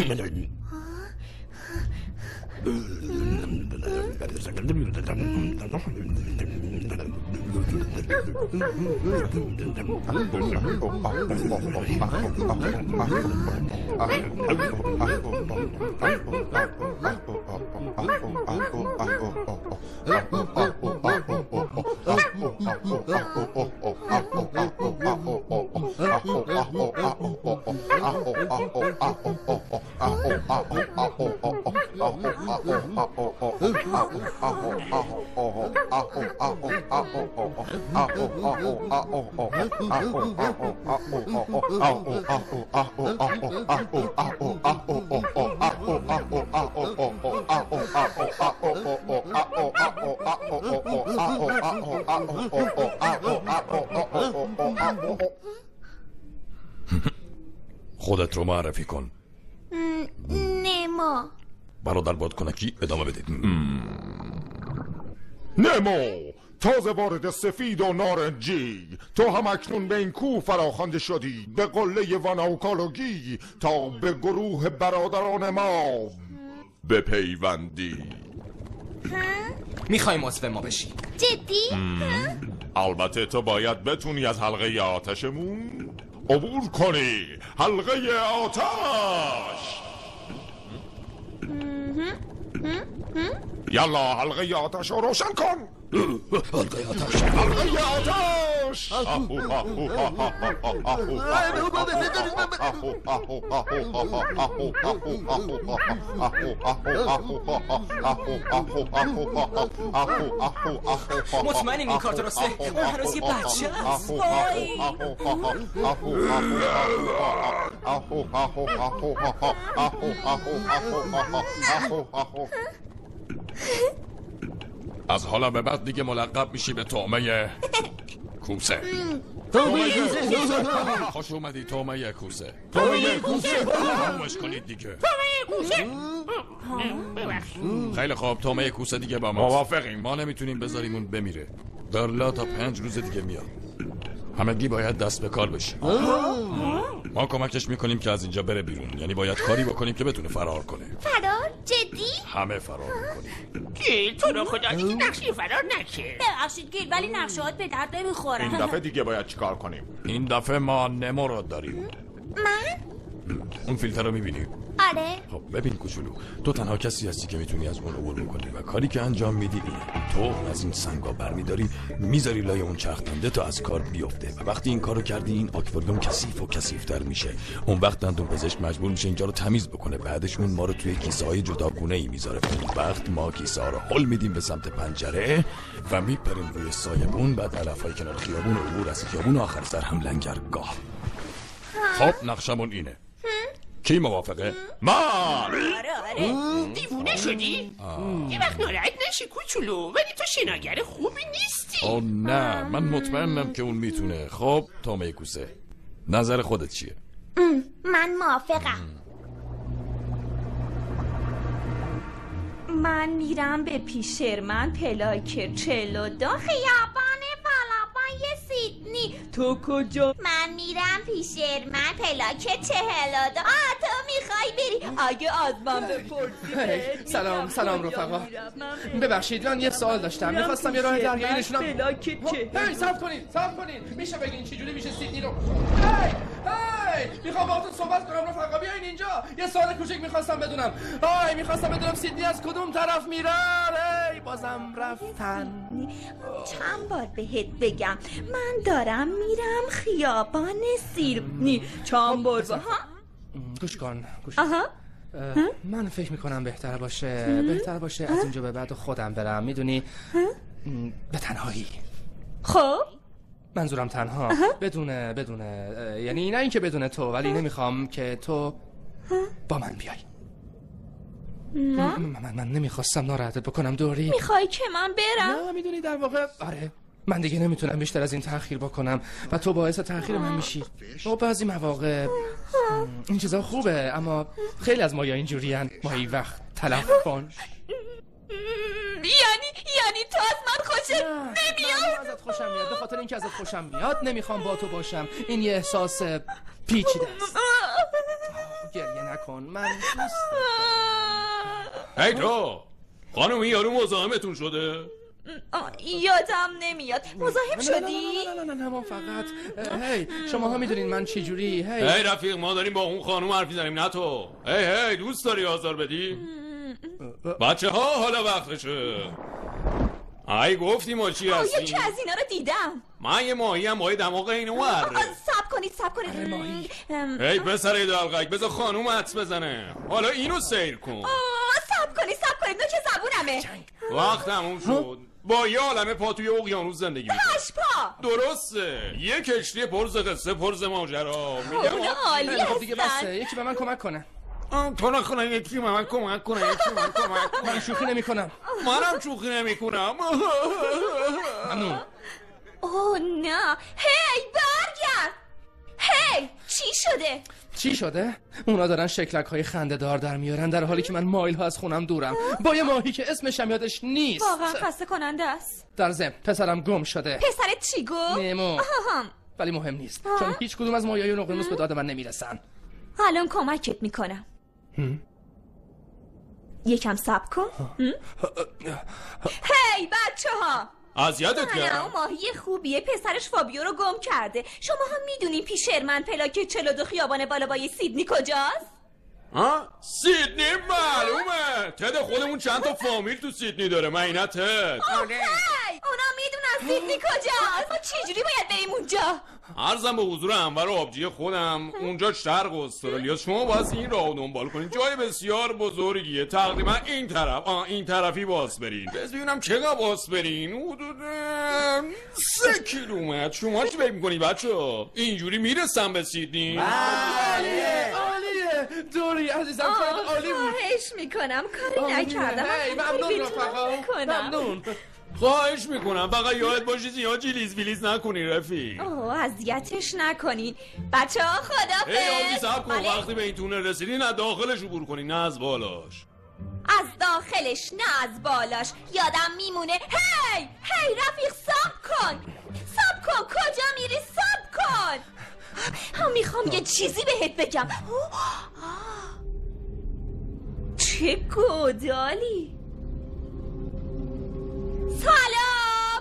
خودت رو معرفی کن. نمو. برادر بادکنکی ادامه بدید. نمو تازه وارد سفید و نارنجی، تو هم اکنون به این کوه فراخوانده شدی به قله واناوکالوگی تا به گروه برادران ما بپیوندی. میخوای عضو ما بشی؟ جدی؟ البته تو باید بتونی از حلقه آتشمون عبور کنی. حلقه آتش یالا حلقه آتش رو روشن کن. حلقه آتش حلقه آتش مطمئنیم این کار درسته؟ اون هنوز یه بچه هست. از حالا به بعد دیگه ملقب میشی به طعمه کوسه. طعمه کوسه. خوش اومدی طعمه کوسه. طعمه کوسه. تمومش کنید دیگه. طعمه کوسه. خیلی خوب طعمه کوسه دیگه با ما موافقیم. ما نمیتونیم بذاریم اون بمیره. درلا تا پنج روز دیگه میاد. همگی باید دست به کار بشیم. ما کمکش میکنیم که از اینجا بره بیرون. یعنی باید کاری بکنیم که بتونه فرار کنه. فرار؟ جدی؟ همه فرار میکنیم. گیل تو رو خدا دیگه نقشی فرار نکه. ببخشید گیل ولی نقشهات به درد نمیخوره. این دفعه دیگه باید چیکار کنیم؟ این دفعه ما نمو رو داریم. من؟ اون فیلتر رو میبینی؟ آره. خب ببین کوچولو، تو تنها کسی هستی که میتونی از اون عبور بکنی و کاری که انجام میدی اینه. تو از این سنگا برمیداری میذاری لای اون چرخنده تا از کار بیفته و وقتی این کارو کردی این آکواریوم کثیف و کثیف‌تر میشه. اون وقت دندون پزشک مجبور میشه اینجا رو تمیز بکنه. بعدش اون ما رو توی کیسه‌های جداگونه‌ای میذاره. اون وقت ما کیسه‌ها رو هل میدیم به سمت پنجره و میپریم روی سایمون. بعد علفای کنار خیابون عبور از خیابون آخر سر هم لنگرگاه. خب نقشمون اینه. کی موافقه؟ من. آره آره. دیوونه شدی؟ یه وقت ناراحت نشی کوچولو، ولی تو شناگر خوبی نیستی. آه نه، من مطمئنم که اون میتونه. خب طعمه کوسه، نظر خودت چیه؟ من موافقم. من میرم به پیشرمن پلاک چهل و دو خیابان بالابای سیدنی. تو کجا؟ من میرم پیشرمن پلاک چهل و دو. آه تو میخوای بری؟ اگه از من بپرسی. سلام سلام رفقا. ببخشید من یه سوال داشتم. میخواستم یه راه دریایی نشونم. پلاک چهل. هی صبر کنین صبر کنین. میشه بگین چجوری میشه سیدنی رو؟ هی هی میخوام باهاتون صحبت کنم رفقا. بیاین اینجا. یه سوال کوچیک میخواستم بدونم. هی میخواستم بدونم سیدنی از کدوم طرف میرن؟ هی بازم رفتن. چند بار بهت بگم من دارم میرم خیابان سیرنی. چند بار با ها؟ گوش کن گوش کن. آها. من فکر میکنم بهتر باشه بهتر باشه از اینجا به بعد خودم برم. میدونی به تنهایی. خب منظورم تنها بدون بدون یعنی نه اینکه بدون تو، ولی نمیخوام که تو با من بیای. نه من من نمیخواستم ناراحتت بکنم دوری. میخوای که من برم؟ نه میدونی در واقع آره من دیگه نمیتونم بیشتر از این تأخیر بکنم و تو باعث تأخیر من میشی. و بعضی مواقع این چیزا خوبه، اما خیلی از مایا اینجورین. مایی وقت تلف کن. یعنی یعنی تو از من خوشت نمیاد؟ من ازت خوشم میاد، به خاطر اینکه ازت خوشم میاد نمیخوام با تو باشم. این یه احساس پیچیده است. گریه نکن، من دوست هی تو خانم، این یارو مزاحمتون شده؟ یادم نمیاد. مزاحم شدی؟ نه نه نه نه ما فقط هی شما ها میدونین من چی جوری. هی هی رفیق، ما داریم با اون خانم حرف میزنیم نه تو. هی هی دوست داری آزار بدی؟ بچه ها حالا وقتشه. ای گفتی ما چی هستیم؟ یکی از اینا رو دیدم. من یه ماهی هم با دماغ اینو ور. سب کنید سب کنید. ماهی هی پسر دلغک بذار خانوم حدس بزنه. حالا اینو سیر کن. سب کنید سب کنید نوچه زبونمه. وقت تموم شد. با یه عالمه پا توی اقیانوس زندگی میکنه. هشت پا. درسته، یه کشتی پرز قصه پرز ماجرا. میگم عالی خب دیگه بسه، یکی به من کمک کنه. تو نکنه یکی به من کمک کنه. یکی به من کمک کنه. من شوخی نمی کنم. منم شوخی نمی کنم. ممنون. اوه نه. هی برگرد. هی چی شده؟ چی شده؟ اونا دارن شکلک های خنده دار در میارن در حالی که من مایل ها از خونم دورم با یه ماهی که اسمش هم یادش نیست. واقعا خسته کننده است. در ضمن پسرم گم شده. پسرت چی گفت؟ نمو. ولی مهم نیست چون هیچ کدوم از ماهیای اقیانوس به داد من نمیرسن. الان کمکت میکنم. یکم صبر کن. هی بچه ها، اذیتت کردم. اون ماهی خوبیه، پسرش فابیو رو گم کرده. شما هم میدونین پیش ارمن پلاک چهل و دو خیابان بالابای سیدنی کجاست؟ ها؟ سیدنی معلومه. تد خودمون چند تا فامیل تو سیدنی داره. من اینا تد. اوکی اونا میدونن سیدنی کجاست. ما چجوری باید بریم اونجا؟ عرضم به حضور انور آبجی خودم، اونجا شرق استرالیا. شما باید این راه دنبال کنید. جای بسیار بزرگیه، تقریبا این طرف. آه این طرفی باز برین. بس ببینم چقدر باز برین. حدود سه کیلومتر. شما چی فکر می‌کنید بچه‌ها؟ اینجوری میرسم به سیدنی؟ عالیه عالیه. دوری عزیزم کارت عالی بود. خواهش میکنم کاری نکردم. ممنون رفقا. ممنون. خواهش میکنم فقط یاد باشی زیاد جلیز ویلیز نکنی رفیق. اوه اذیتش نکنین. بچه ها خدافظ. ای آبی صبر کن. وقتی به این تونل رسیدین از داخلش عبور کنی نه از بالاش. از داخلش نه از بالاش. یادم میمونه. هی هی رفیق صبر کن. صبر کن. کجا میری؟ صبر کن. هم میخوام یه چیزی بهت بگم. چه گودالی. سلام.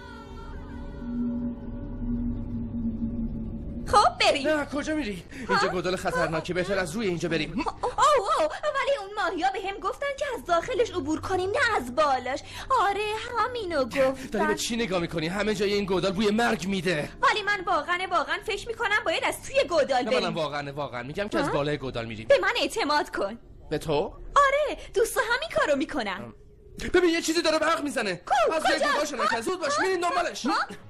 خب بریم. نه کجا میری؟ اینجا گودال خطرناکه، بهتر از روی اینجا بریم. اوه اوه ولی اون ماهیا به هم گفتن که از داخلش عبور کنیم نه از بالاش. آره همینو گفتن. داری به چی نگاه میکنی؟ همه جای این گودال بوی مرگ میده. ولی من واقعا واقعا فکر میکنم باید از توی گودال بریم. منم واقعا واقعا میگم که از بالای گودال میریم. به من اعتماد کن. به تو؟ آره دوستا همین کارو میکنن. ببین یه چیزی داره برق میزنه. از جای گودالشو نکن. زود باش میرین دنبالش.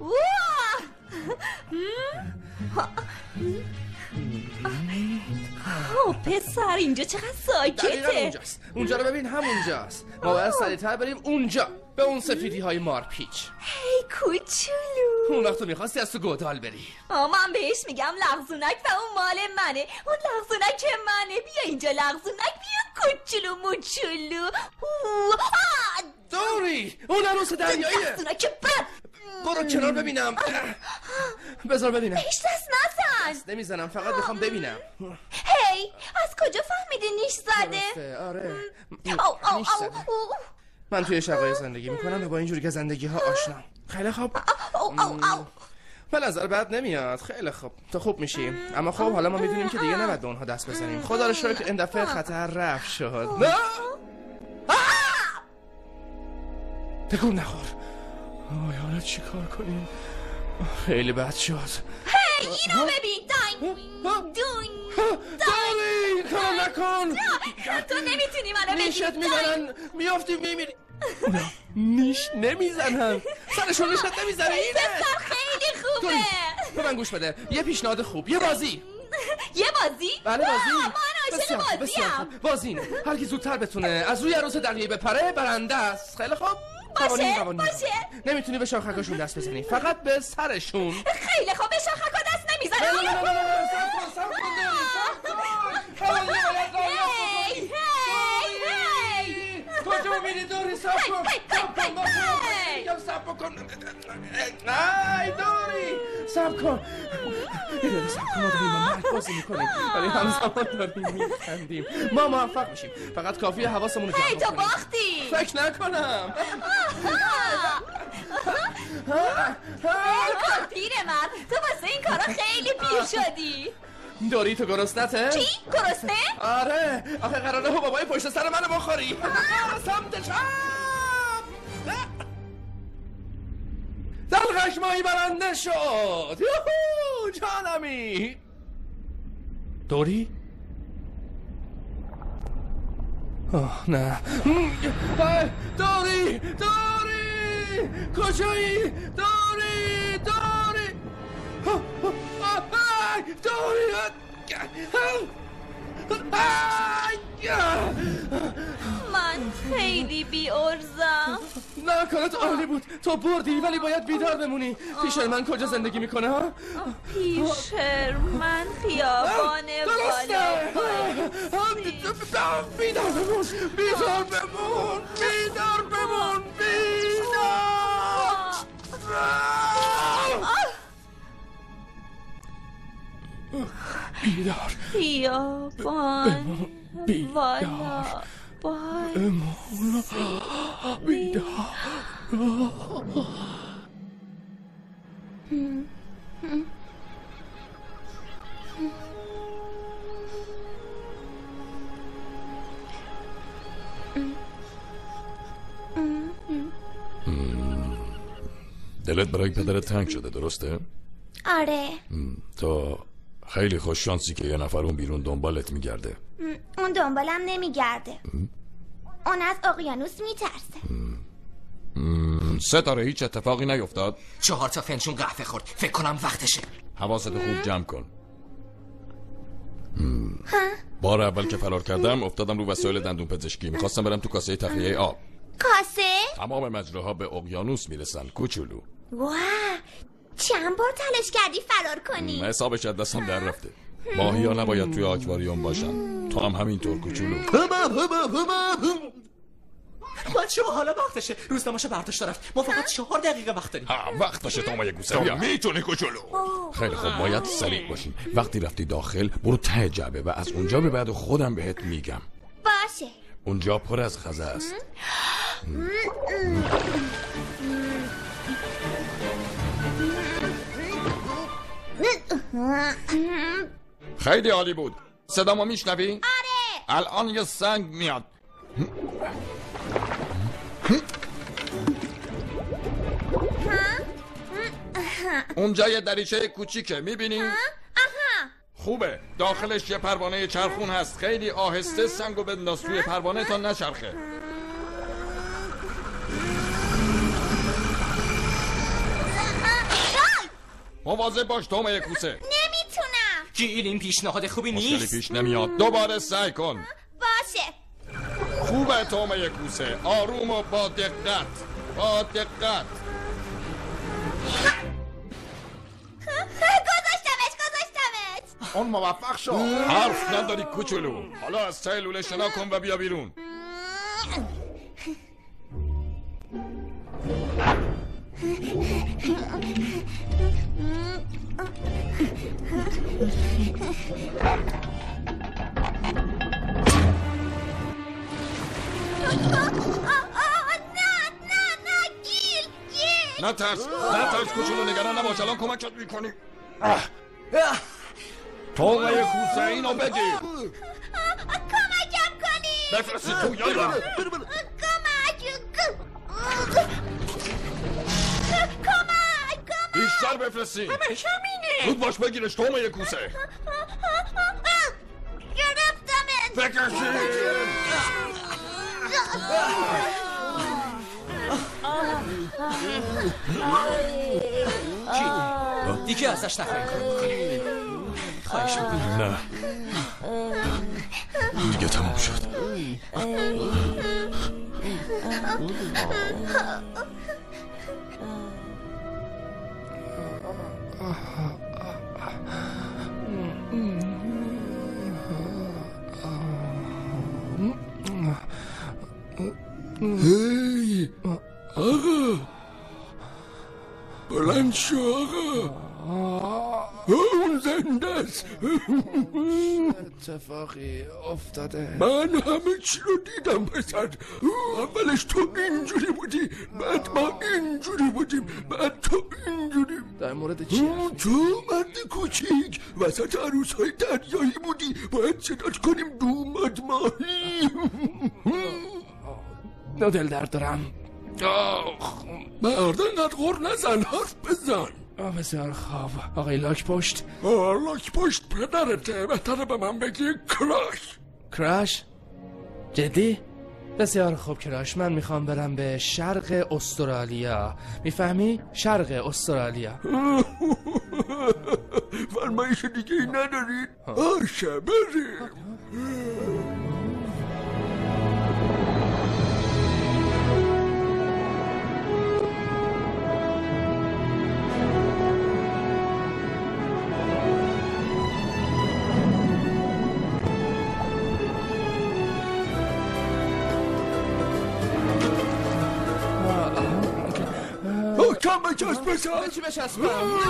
اوه پسر اینجا چقدر ساکته. اونجاست. اونجا رو ببین همونجاست. ما باید سریعتر بریم اونجا به اون سفیدی های مارپیچ. هی کوچولو. اون وقت میخواستی از تو گودال بری. آه من بهش میگم لغزونک و اون مال منه. اون لغزونک منه. بیا اینجا لغزونک. بیا کوچولو موچولو. دوری اون عروس دریاییه. لغزونک بد. برو کنار ببینم. بذار ببینم. بهش دست نزن. نمیزنم فقط میخوام ببینم. هی از کجا فهمیدی نیش زده؟ آره او نیش زده. من توی شقایق زندگی میکنم و با اینجوری که زندگی ها آشنام. خیلی خوب. به نظر بد نمیاد. خیلی خوب تو خوب میشی. اما خب حالا ما میدونیم که دیگه نباید به اونها دست بزنیم. خدا رو شکر این دفعه خطر رفت شد. تکون نخور. آی حالا چی کار کنیم؟ خیلی بد شد. هی اینو ببین. داین دوین داری کار نکن. تو نمیتونی منو بگیری. نیشت میزنن میافتی میمیری. اونا نیش نمیزنن. سرشون نیشت نمیزنه. اینه پسر خیلی خوبه. به من گوش بده. یه پیشنهاد خوب. یه بازی. یه بازی؟ بله بازی. من عاشق بازیم. بازی اینه هر کی زودتر بتونه از روی عروس دریایی بپره برنده است. خیلی خوب. باشه باشه. نمیتونی به شاخکاشون دست بزنی، فقط به سرشون. خیلی خوب. به شاخکا دست نمیزنم. نه نه نه نه سب کن سب کن هی هی هی کجا میری دوری؟ سب کن سب کن میگم سب کن. ای دوری سب کن. یه داره سب کن. ما داریم با مرگ بازی میکنیم ولی همزمان داریم میخندیم. ما موفق میشیم، فقط کافیه حواسمون رو جمع کنیم. هی تو باختی. فکر نکنم. کن پیرمرد، تو واسه این کارا خیلی پیر شدی. دوری تو گرسنته؟ چی؟ گرسنه؟ آره آخه قراره بابای پشت سر منو بخوری. سمت چپ. دلغش ماهی برنده شد. یوهو جانمی. دوری؟ آه نه. دوری دوری کجایی؟ دوری دوری دوری من خیلی بی ارزم. نه کارت عالی بود، تو بردی ولی باید بیدار بمونی. پیشر من کجا زندگی میکنه ها؟ پیشر من خیابان بالا. بیدار بمون بیدار بمون بیدار بمون بیدار. بیدار خیابان بالا بیدار. دلت برای پدرت تنگ شده درسته؟ آره. تو خیلی خوش شانسی که یه نفر اون بیرون دنبالت میگرده. اون دنبالم نمیگرده. اون از اقیانوس میترسه. ستاره هیچ اتفاقی نیفتاد؟ چهار تا فنشون قهوه خورد. فکر کنم وقتشه. حواست خوب جمع کن. بار اول که فرار کردم افتادم رو وسایل دندون پزشکی. میخواستم برم تو کاسه تخلیه آب. کاسه؟ تمام مجراها به اقیانوس میرسن کوچولو. واه چند بار تلاش کردی فرار کنی؟ حسابش از دستم در رفته. ماهی ها نباید توی آکواریوم باشن. تو هم همینطور کوچولو. بچه حالا وقتشه. روزنامه‌شو برداشت رفت. ما فقط چهار دقیقه وقت داریم. ها وقتشه تو ما یه گوسه بیا. میتونی کوچولو. خیلی خوب باید سریع باشیم. وقتی رفتی داخل برو ته جعبه و از اونجا به بعد خودم بهت میگم. باشه. اونجا پر از خزه است. خیلی عالی بود. صدامو میشنوی؟ آره. الان یه سنگ میاد. اونجا یه دریچه کوچیکه میبینی؟ آها. خوبه. داخلش یه پروانه چرخون هست. خیلی آهسته سنگو بنداز توی پروانه تا نچرخه. مواظب باش تومه یک کوسه. نمیتونم. گیر این پیشنهاد خوبی نیست. مشکلی پیش نمیاد. دوباره سعی کن. باشه. خوبه تومه یک کوسه. آروم و با دقت. با دقت. گذاشتمش گذاشتمش. اون موفق شد. حرف نداری کوچولو. حالا از ته لوله شنا کن و بیا بیرون. نه ترس نه ترس کوچولو نگران نباش الان کمکت میکنیم. تومه کوسه اینو بگیر. کمکم کنی. بفرستی تو یالا. کمک بیشتر بفرستین. همش همینه. زود باش بگیرش تو یه کوسه. گرفتمت. بکشید. چی؟ دیگه ازش نخواهی کار بکنی. خواهش میکنم. نه دیگه تموم شد. هی آقا بلند شو آقا. اون زنده است. اتفاقی افتاده. من همه چی رو دیدم پسر. اولش تو اینجوری بودی، بعد ما اینجوری بودیم، بعد تو اینجوری. در مورد چی؟ تو مرد کوچیک وسط عروس‌های دریایی بودی، باید صدات کنیم دوماد ماهی. دو دل درد دارم. آخ مرد انقدر غر نزن، حرف بزن. بسیار خواب. آقای لاک پشت. لاک پشت پدرته. بهتره به من بگی کراش. کراش؟ جدی؟ بسیار خوب کراش. من میخوام برم به شرق استرالیا. میفهمی؟ شرق استرالیا. فرمایش دیگه ای ندارید؟ آشه بریم. کم بچسب بسن. به چی بچسبم؟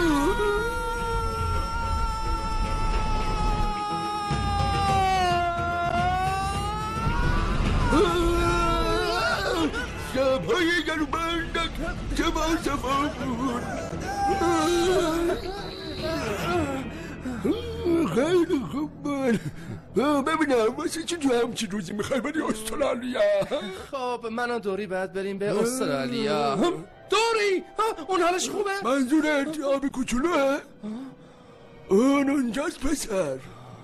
شبهای گلوبندک چه با صفا بود. خیلی خوب بود. ببینم واسه چی تو همچین روزی میخوای بری استرالیا؟ خب من و دوری باید بریم به استرالیا. دوری؟ اون حالش خوبه؟ منظورت آبی کوچولوه؟ اون اونجاست پسر.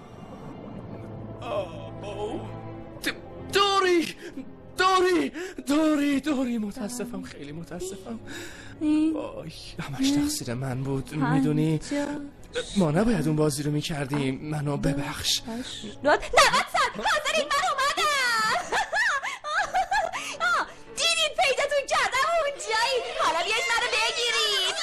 دوری دوری دوری دوری متاسفم، خیلی متاسفم. وای همش تقصیر من بود. میدونی ما نباید اون بازی رو میکردیم. منو ببخش. نود سال حاضرین من اومدم. دیدید پیداتون کردم اونجایی. حالا بیاید منو بگیرید.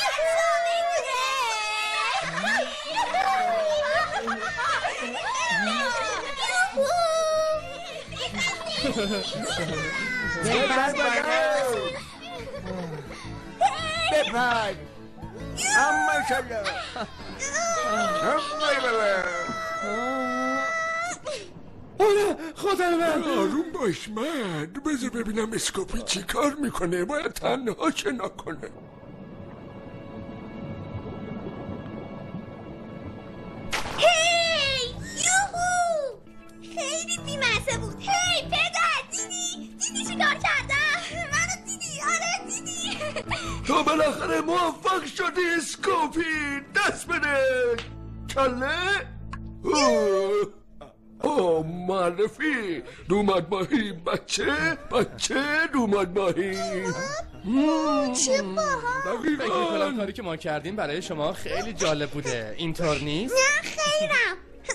بپر اما شلا آره خدا من. آروم باش مرد. بذار ببینم اسکوپی چی کار میکنه. باید تنها چه نکنه. هی یوهو خیلی بیمزه بود. هی پدر دیدی دیدی چی کار کردم؟ منو دیدی؟ آره دیدی. تو بالاخره موفق شدی اسکوپی. دست بده. کله اوه معرفی دوماد ماهی. بچه بچه دوماد ماهی. چه باحال. فکر میکنم کاری که ما کردیم برای شما خیلی جالب بوده. اینطور نیست؟ نه خیرم.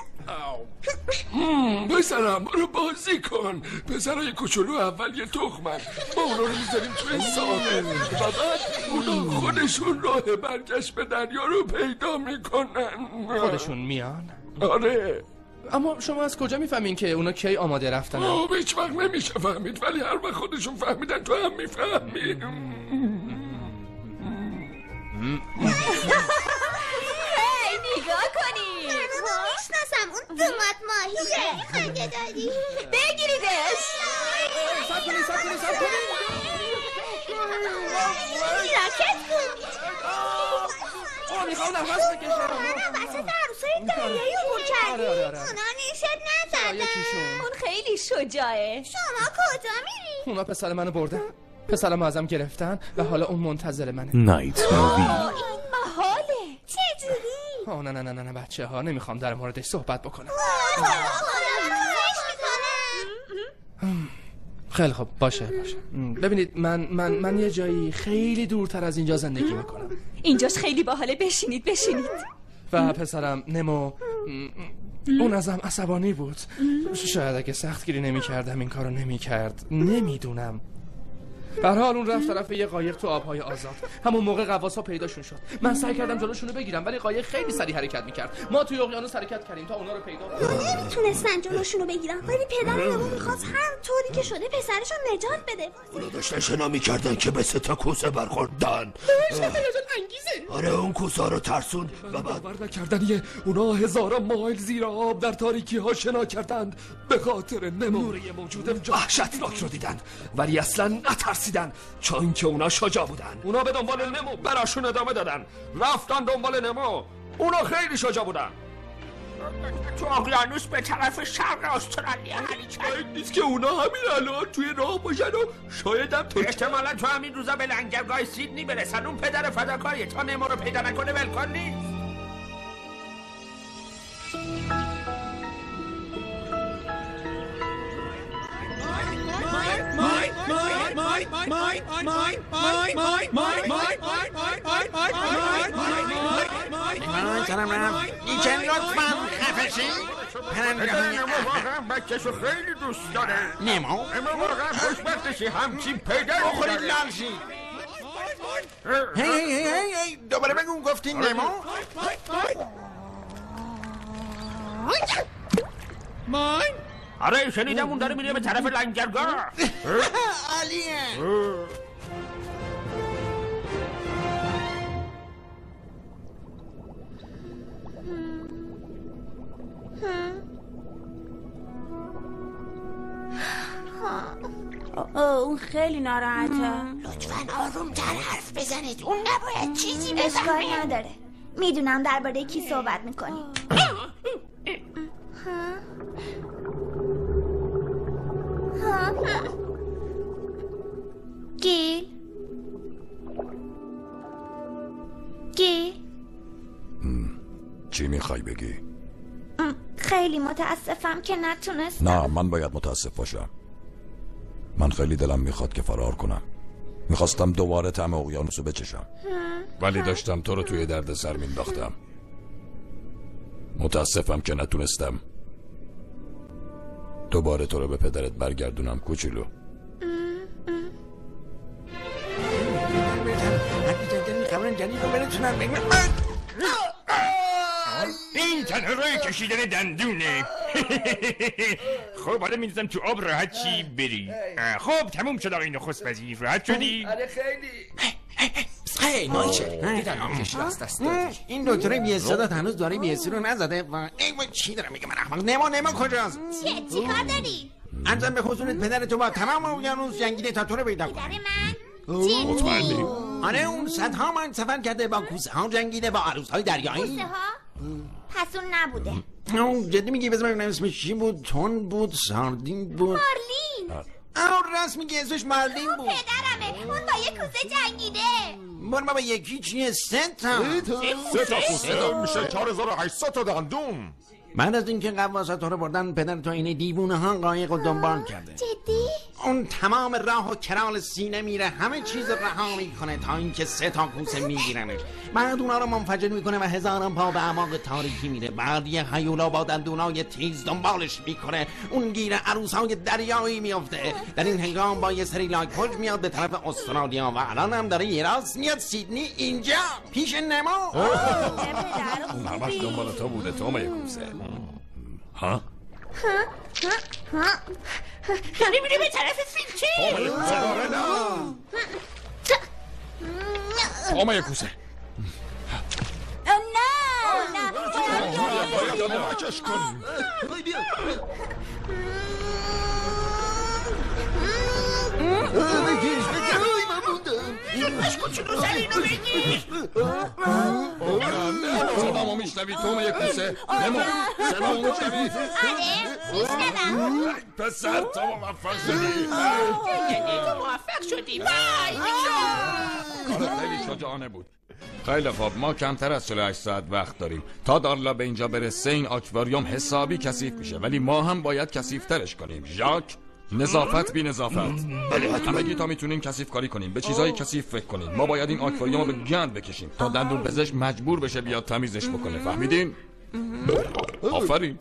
پسرم برو بازی کن. پسرای کوچولو اول یه تخمن. ما اونا رو میذاریم توی ساحل و بعد اونا خودشون راه برگشت به دریا رو پیدا میکنن. خودشون میان؟ آره. اما شما از کجا میفهمین که اونا کی آماده رفتن؟ آه هیچ وقت نمیشه فهمید، ولی هر وقت خودشون فهمیدن تو هم میفهمی. هی نگاه کنی. منو میشناسم. اون دوماد ماهیه. خنده داری. بگیریدش. سب کنی سب کنی سب کنی. راکت بود. آه میخوام نفس بکشم. منم وسط عروسای دریایی عبور کردی. اونا نیشت نزدن. اون خیلی شجاعه. شما کجا میری؟ اونا پسر منو بردن. پسرم ازم گرفتن و حالا اون منتظر منه. نایت مووی. این آه نه نه نه نه بچه ها نمیخوام در موردش صحبت بکنم. خیلی خب باشه باشه. ببینید من من من یه جایی خیلی دورتر از اینجا زندگی میکنم. اینجاش خیلی باحاله، بشینید بشینید. و پسرم نمو اون ازم عصبانی بود. شاید اگه سختگیری نمی کردم این کارو نمی کرد. نمیدونم. به هر حال اون رفت طرف یه قایق تو آبهای آزاد. همون موقع غواصا پیداشون شد. من سعی کردم جلوشونو بگیرم ولی قایق خیلی سریع حرکت میکرد. ما توی اقیانوس حرکت کردیم تا اونا رو پیدا کنیم. نمیتونستن جلوشونو بگیرن ولی پدر نمو میخواست هر طوری که شده پسرشو نجات بده. اونا داشتن شنا میکردن که به سه تا کوسه برخوردن. انگیزه. آره اون کوسه رو ترسون و بعد باور نکردنیه اونا هزاران مایل زیر آب در تاریکی ها شنا کردند به خاطر نمو. نوری موجود وحشتناک رو دیدن ولی اصلا نترسیدن چون که اونا شجاع بودن. اونا به دنبال نمو براشون ادامه دادن، رفتن دنبال نمو. اونا خیلی شجاع بودن. تو اقیانوس به طرف شرق استرالیا حرکت. این نیست که اونا همین الان توی راه باشن و شاید هم تو احتمالا تو همین روزا به لنگرگاه سیدنی برسن. اون پدر فداکاریه، تا نمو رو پیدا نکنه ولکن نیست. سلام رم ایچن لطفاً خفشی نمو واقعا بچه‌شو خیلی دوست داره. نمو؟ نمو واقعا خوشبختشی همچین پدری بخورید لالشی. هی هی هی هی دوباره بگون گفتی نمو؟ مای آره شنیدم اون داره میره به طرف لنگرگاه. عالیه. اون خیلی ناراحته. لطفاً آرومتر حرف بزنید، اون نباید چیزی بفهمه. اشکال نداره، میدونم درباره کی صحبت میکنی. گیل گیل چی میخوای بگی؟ خیلی متاسفم که نتونستم. نه من باید متاسف باشم. من خیلی دلم میخواد که فرار کنم. میخواستم دوباره طعم اقیانوسو بچشم ولی داشتم تو رو توی درد سر مینداختم. متاسفم که نتونستم دوباره تو رو به پدرت برگردونم کوچولو. این تنها روی کشیدن دندونه. خب حالا می‌ریزم تو آب راحت چی بری. خب تموم شد آقای نخست وزیر، راحت شدی؟ آره خیلی. هی نایچه دیدم کشی دست دست دادی. این دکتر بی‌استعداد هنوز داره بی‌اسی رو نزده و ای وای چی دارم میگه من احمق. نما نما کجاست؟ چیه چی کار داری؟ ارزم به حضورت پدر تو با تمام اقیانوس جنگیده تا تو رو پیدا کنه. پدر من؟ مطمئنی؟ آره اون صدها من سفر کرده با کوسه ها جنگیده با عروس‌های دریایی. کوسه ها؟ پس اون نبوده. اون جدی میگی بذار ببینم اسمش چی بود؟ تون بود، ساردین بود. مارلین. آه راست میگی اسمش مارلین بود. پدرمه، اون با یه کوسه جنگیده. برو بابا یکی چیه؟ سه تا سه تا کوسه میشه چهار هزار و هشتصد تا دندون. بعد از اینکه غواصا تو رو بردن پدر تو این دیوونه ها قایق رو دنبال کرده. جدی؟ اون تمام راه و کرال سینه میره همه چیز رها میکنه تا اینکه سه تا کوسه میگیرنش. بعد اونا رو منفجر میکنه و هزاران پا به اعماق تاریکی میره. بعد یه هیولا با دندونای تیز دنبالش میکنه. اون گیر عروسای دریایی میفته. در این هنگام با یه سری لاک پشت میاد به طرف استرالیا و الان هم داره یه راست میاد سیدنی اینجا پیش نمو. اون همش دنبال تو بوده تو ما یه کوسه. ها؟ داری میری به طرف فیلچه؟ تو ما یه کوسه. نه باید نمکش کنیم. زودش کوچولو سر اینو بگیر. صدامو میشنوی تو ما یه کوسه؟ نمو صدامو میشنوی؟ آره میشنوم. پسر تو موفق شدی. یعنی تو موفق شدی. وای کارت خیلی شجاعانه بود. خیلی خوب، ما کمتر از چهل و هشت ساعت وقت داریم. تا دارلا به اینجا برسه این آکواریوم حسابی کثیف میشه، ولی ما هم باید کثیف‌ترش کنیم. ژاک، نظافت بی نظافت. همگی تا میتونین کثیف کاری کنیم، به چیزای کثیف فکر کنین. ما باید این آکواریوم رو به گند بکشیم تا دندون پزشک مجبور بشه بیاد تمیزش بکنه. فهمیدین؟ آفرین.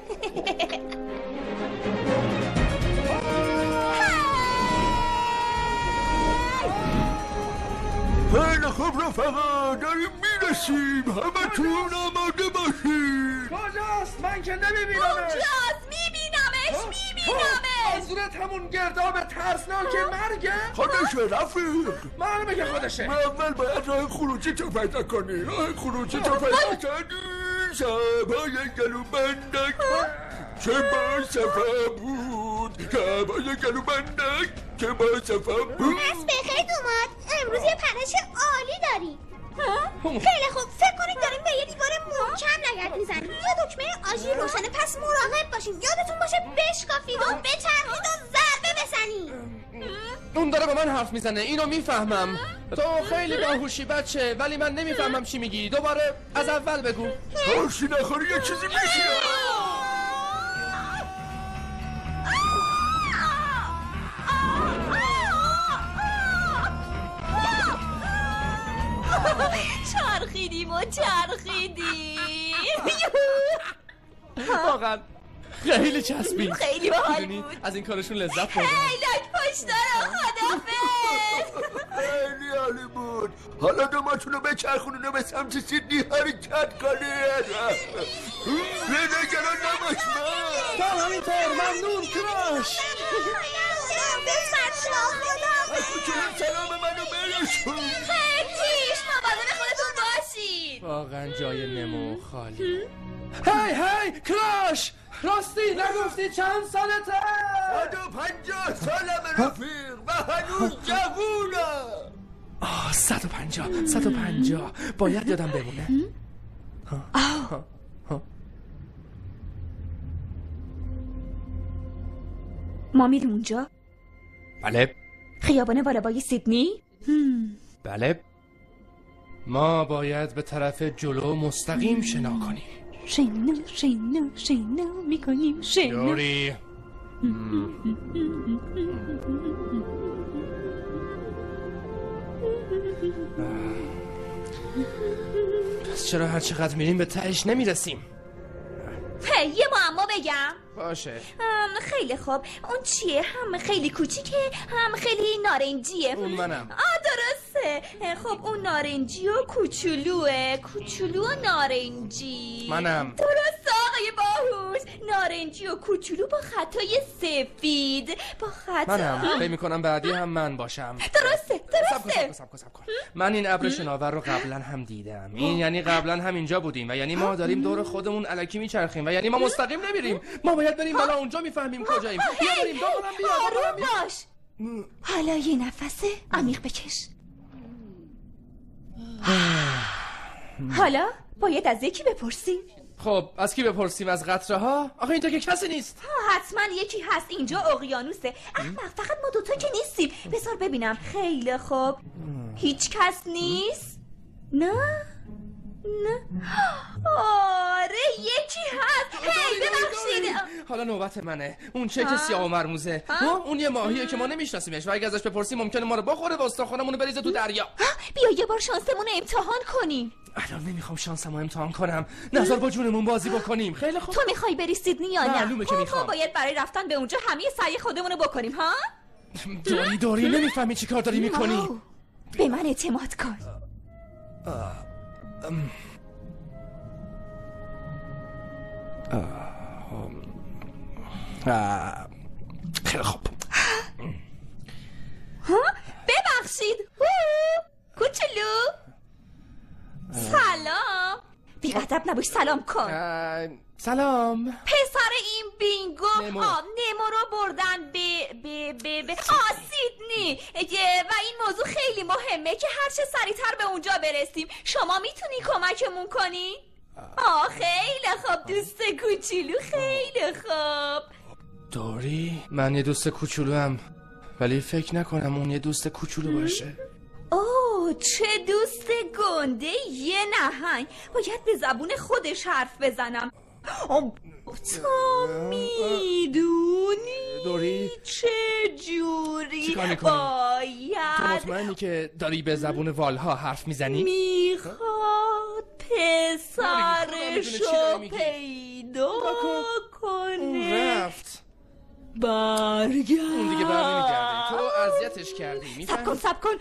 خیلی خوب رفقا، داریم میرسیم. همه تون آماده باشید. کجاست؟ من که نمیبینمش. کجاست؟ میبینمش میبینمش. حضورت همون گرداب ترسناک مرگه؟ خودشه رفیق. معلومه که خودشه. ما اول باید راه خروجی تو پیدا کنی. راه خروجی تو پیدا کنی. شبای گلوبندک چه با صفا بود. شبای گلوبندک چه با صفا بود. دست بخیر دوماد، امروز یه پرش عالی داری. خیلی خوب، فکر کنید داریم به یه دیوار محکم لگد میزنیم. یه دکمه آژیر روشنه، پس مراقب باشین. یادتون باشه بشکافید و بچرخید و ضربه بزنید. اون داره با من حرف میزنه، اینو میفهمم. تو خیلی باهوشی بچه، ولی من نمیفهمم چی میگی. دوباره از اول بگو. هرچی نخوری یه چیزی میشه. چرخیدیم و چرخیدیم. واقعا خیلی چسبید. خیلی باحال بود. از این کارشون لذت بردم. هی لاک پشتارم، خدافظ. خیلی عالی بود. حالا دوماتون رو بچرخونین و به سمت سیدنی حرکت کنید. نگران نباش من. تا همینطور. ممنون کراش. سلام منو برسون. خیلیش مواظب خودتون باشید. واقعا جای نمو خالی. هی هی کراش، راستی نگفتی چند سالته؟ صد و پنجاه سالم رفیق و هنوز جوونم. آه صد و پنجاه صد و پنجاه باید یادم بمونه. آه ما میریم اونجا؟ بله. خیابان والابای سیدنی؟ بله. ما باید به طرف جلو مستقیم شنا کنیم. شنا شنا شنا میکنیم شنا. دوری. پس چرا هر چقدر میریم به تهش نمیرسیم؟ هی یه معما بگم. باشه. خیلی خوب. اون چیه؟ هم خیلی کوچیکه هم خیلی نارنجیه. اون منم. آه درسته. خب اون نارنجی و کوچولوه. کوچولو و نارنجی. منم. درسته آقای باهوش. نارنجی و کوچولو با خطای سفید. با خطا. منم. فکر میکنم بعدی هم من باشم. درسته درسته. سب کن سب کن. من این ابر شناور رو قبلا هم دیدم. این یعنی قبلا هم اینجا بودیم و یعنی ما داریم دور خودمون الکی میچرخیم و یعنی ما مستقیم نمیریم. ما باید بریم بالا، اونجا میفهمیم کجاییم. بیا بریم. دامونم بیا. آروم باش. حالا یه نفسه عمیق بکش. حالا باید از یکی بپرسیم. خب از کی بپرسیم؟ از قطره ها؟ آخه اینجا که کسی نیست. حتما یکی هست. اینجا اقیانوسه. احمق فقط ما دوتا که نیستیم. بذار ببینم. خیلی خوب. هیچ کس نیست؟ نه نه. آره یکی هست. هی ببخشید. حالا نوبت منه. اون چه که سیاه و مرموزه، اون یه ماهیه که ما نمیشناسیمش و اگه ازش بپرسیم ممکنه ما رو بخوره و استخوانمون رو بریزه تو دریا. بیا یه بار شانسمون رو امتحان کنیم. الان نمیخوام شانسمو امتحان کنم. نظر با جونمون بازی بکنیم. خیلی خوب. تو میخوای بری سیدنی یا نه؟ معلومه که میخوام. ما باید برای رفتن به اونجا همه سعی خودمون رو بکنیم ها؟ دوری دوری نمیفهمی چی کار داری میکنی. به من اعتماد کن. خیلی خوب. ببخشید. کوچولو سلام. بی‌ادب نباش، سلام کن. سلام. پسر این بینگو نمو. آه نمو رو بردن به به به به آه سیدنی و این موضوع خیلی مهمه که هر چه سریعتر به اونجا برسیم. شما میتونی کمکمون کنی؟ آه خیلی خوب دوست کوچولو، خیلی خوب. دوری من یه دوست کوچولو هم، ولی فکر نکنم اون یه دوست کوچولو باشه. اوه اوه چه دوست گنده یه نهنگ. باید به زبون خودش حرف بزنم. تو میدونی دوری چه جوری چیکار میکنی؟ باید تو مطمئنی که داری به زبون والها حرف میزنی؟ میخواد پسرشو پیدا کنه. اون رفت برگرد. اون دیگه بر نمیگرده. تو اذیتش کردی. سب کن سب کن.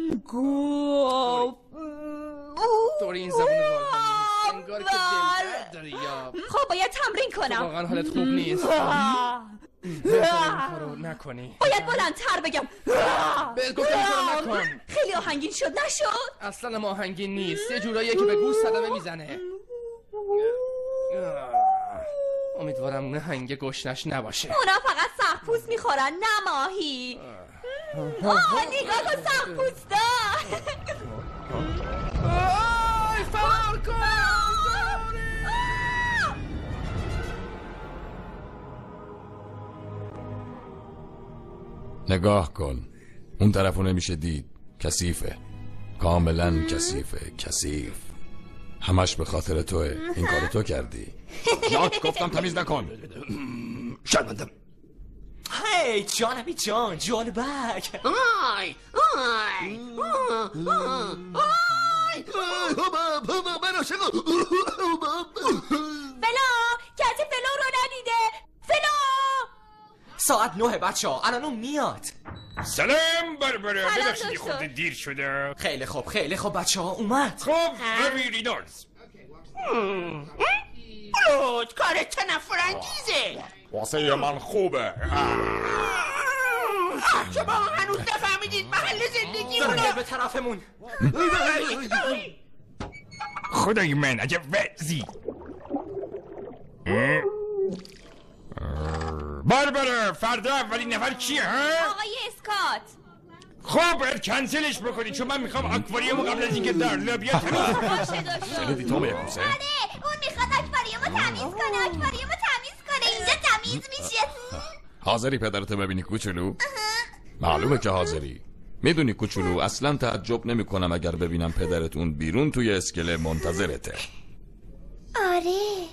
گفت دوری این زبون والها نیست. انگار که دلدرد داری یا خب باید تمرین کنم. واقعا حالت خوب نیست. این کارو نکنی. باید بلندتر بگم. بهت گفتم این کارو نکن. خیلی آهنگین شد نشد؟ اصلا ما آهنگین نیست. یه جوراییه که به گوش صدمه میزنه. امیدوارم نهنگ گشنش نباشه. اونا فقط سخپوست میخورن نه ماهی. آه نگاه کن سخپوستا. آی فرار کن. نگاه کن، اون طرفو نمیشه دید. کثیفه، کاملا کثیفه. کثیف همش به خاطر توه. این کارو تو کردی. ژاک گفتم تمیز نکن. شرمندم. هی جانبی جان جالبک. آی آی آی فلا کسی فلا رو ندیده. فلا ساعت نه بچه ها الان اون میاد. سلام بربره. ببخشید یه خورده دیر شده. خیلی خوب خیلی خوب بچه ها اومد. خب ببینی نارز بلود کارت تنفر انگیزه. واسه من خوبه. شما هنوز نفهمیدید محل زندگی داره به طرفمون. خدای من عجب وزی. بربره فردا اولین نفر کیه ها؟ آقای اسکات. خب باید کنسلش بکنی چون من میخوام اکواریومو قبل از اینکه در لابیا تمیز شنیدی تو میگوسه؟ آره اون میخواد اکواریومو تمیز کنه. اکواریومو تمیز کنه. اینجا تمیز میشه. حاضری پدرتو ببینی کوچولو؟ معلومه که حاضری. میدونی کوچولو اصلا تعجب نمی کنم اگر ببینم پدرت اون بیرون توی اسکله منتظرته. آره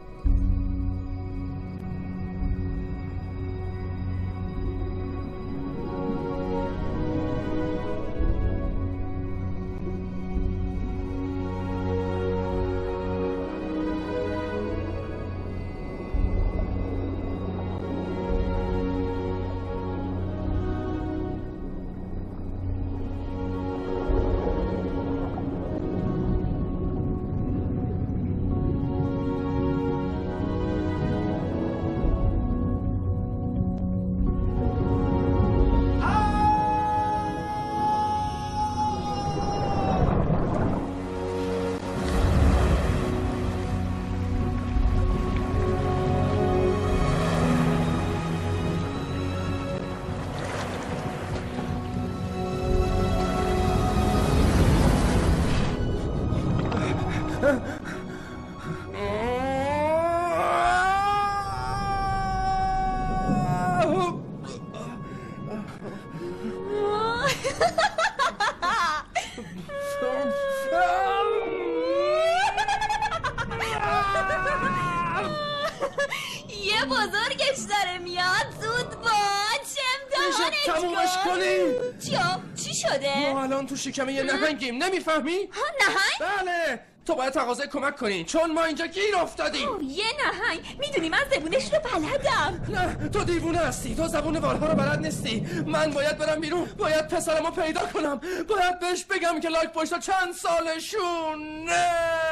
یه بزرگش داره میاد. زود باش امتحانش کن. تمومش کنیم. چیا؟ چی شده؟ ما الان تو شکم یه نهنگیم. نمیفهمی؟ نهنگ؟ بله تو باید تقاضای کمک کنی چون ما اینجا گیر افتادیم. یه نهنگ؟ میدونی من زبونش رو بلدم. نه تو دیوونه هستی. تو زبون والها رو بلد نیستی. من باید برم بیرون. باید پسرمو پیدا کنم. باید بهش بگم که لاک پشتا چند سالشونه.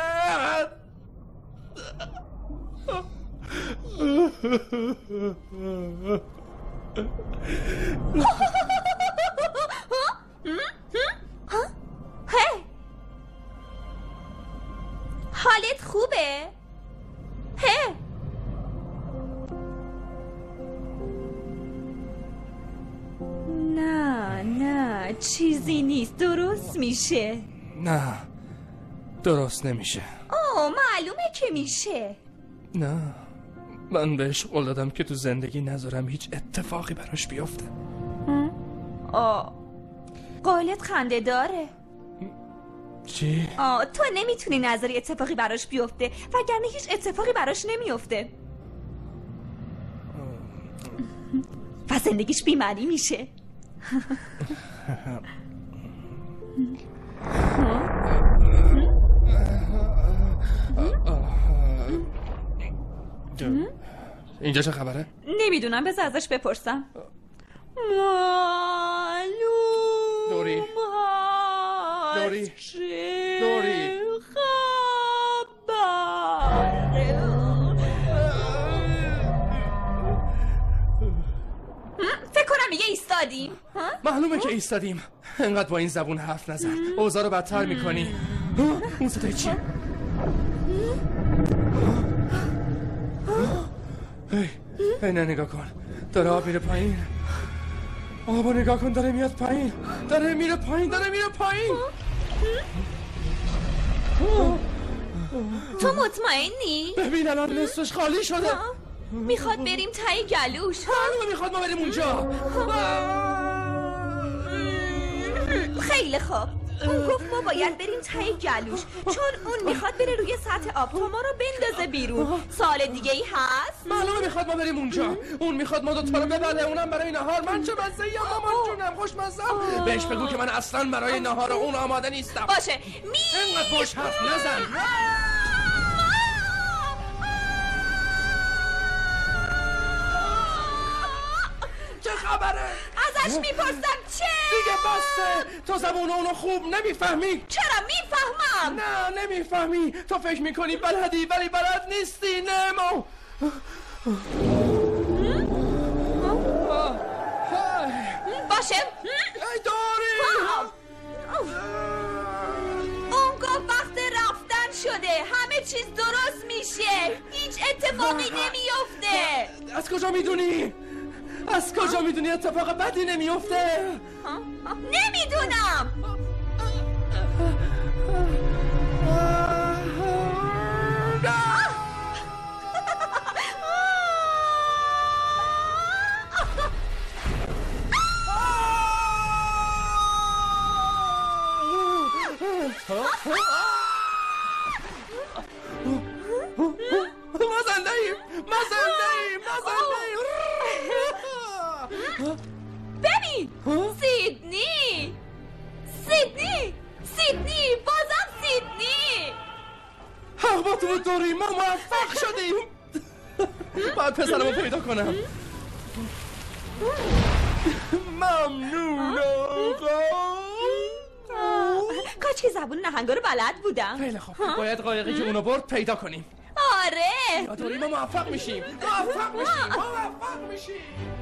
هی حالت خوبه؟ هی نه نه چیزی نیست. درست میشه. نه درست نمیشه. آه معلومه که میشه. نه من بهش قول دادم که تو زندگی نذارم هیچ اتفاقی براش بیفته. آه قولت خنده داره. چی؟ آه تو نمیتونی نظری اتفاقی براش بیفته وگرنه هیچ اتفاقی براش نمیفته و زندگیش بی‌معنی میشه. اینجا چه خبره؟ نمیدونم بذار ازش بپرسم. معلوم دوری دوری دوری فکر کنم میگه ایستادیم. معلومه که ایستادیم. انقدر با این زبون حرف نزن، اوضاع رو بدتر میکنی. اون صدای چیه؟ ای ای نه نگاه کن، داره آب میره پایین. آبا نگاه کن، داره میاد پایین، داره میره پایین، داره میره پایین. تو مطمئنی؟ ببین الان نصفش خالی شده. میخواد بریم تای گلوش. معلومه میخواد ما بریم اونجا. خیلی خوب. اون گفت ما باید بریم تای گلوش چون اون میخواد بره روی سطح آب تا ما رو بندازه بیرون. سال دیگه ای هست؟ معلومه میخواد ما بریم اونجا. اون میخواد ما دوتا رو ببره، اونم برای نهار. من چه مزه ای مامان جونم، خوشمزه. بهش بگو که من اصلا برای نهار اون آماده نیستم. باشه می اینقدر باش حرف نزن. چه خبره؟ ازش میپرسم چه؟ دیگه بسته. تو زبون اونو خوب نمیفهمی. چرا میفهمم؟ نه نمیفهمی. تو فکر میکنی بلدی ولی بلد نیستی. نمو باشه. ای داری. اون گفت وقت رفتن شده، همه چیز درست میشه، هیچ اتفاقی نمیفته. از کجا میدونی؟ از کجا میدونی اتفاق بدی نمیفته؟ نمیدونم. ما زنده ایم، ما زنده ایم، ما زنده ایم. ببین سیدنی سیدنی سیدنی بازم سیدنی. حق با تو بود دوری، ما موفق شدیم. باید پسرمو پیدا کنم. ممنون آقا. کاش که زبون نهنگا رو بلد بودم. خیلی خوب، باید قایقی که اونو برد پیدا کنیم. آره دوری ما موفق میشیم، موفق میشیم، موفق میشیم.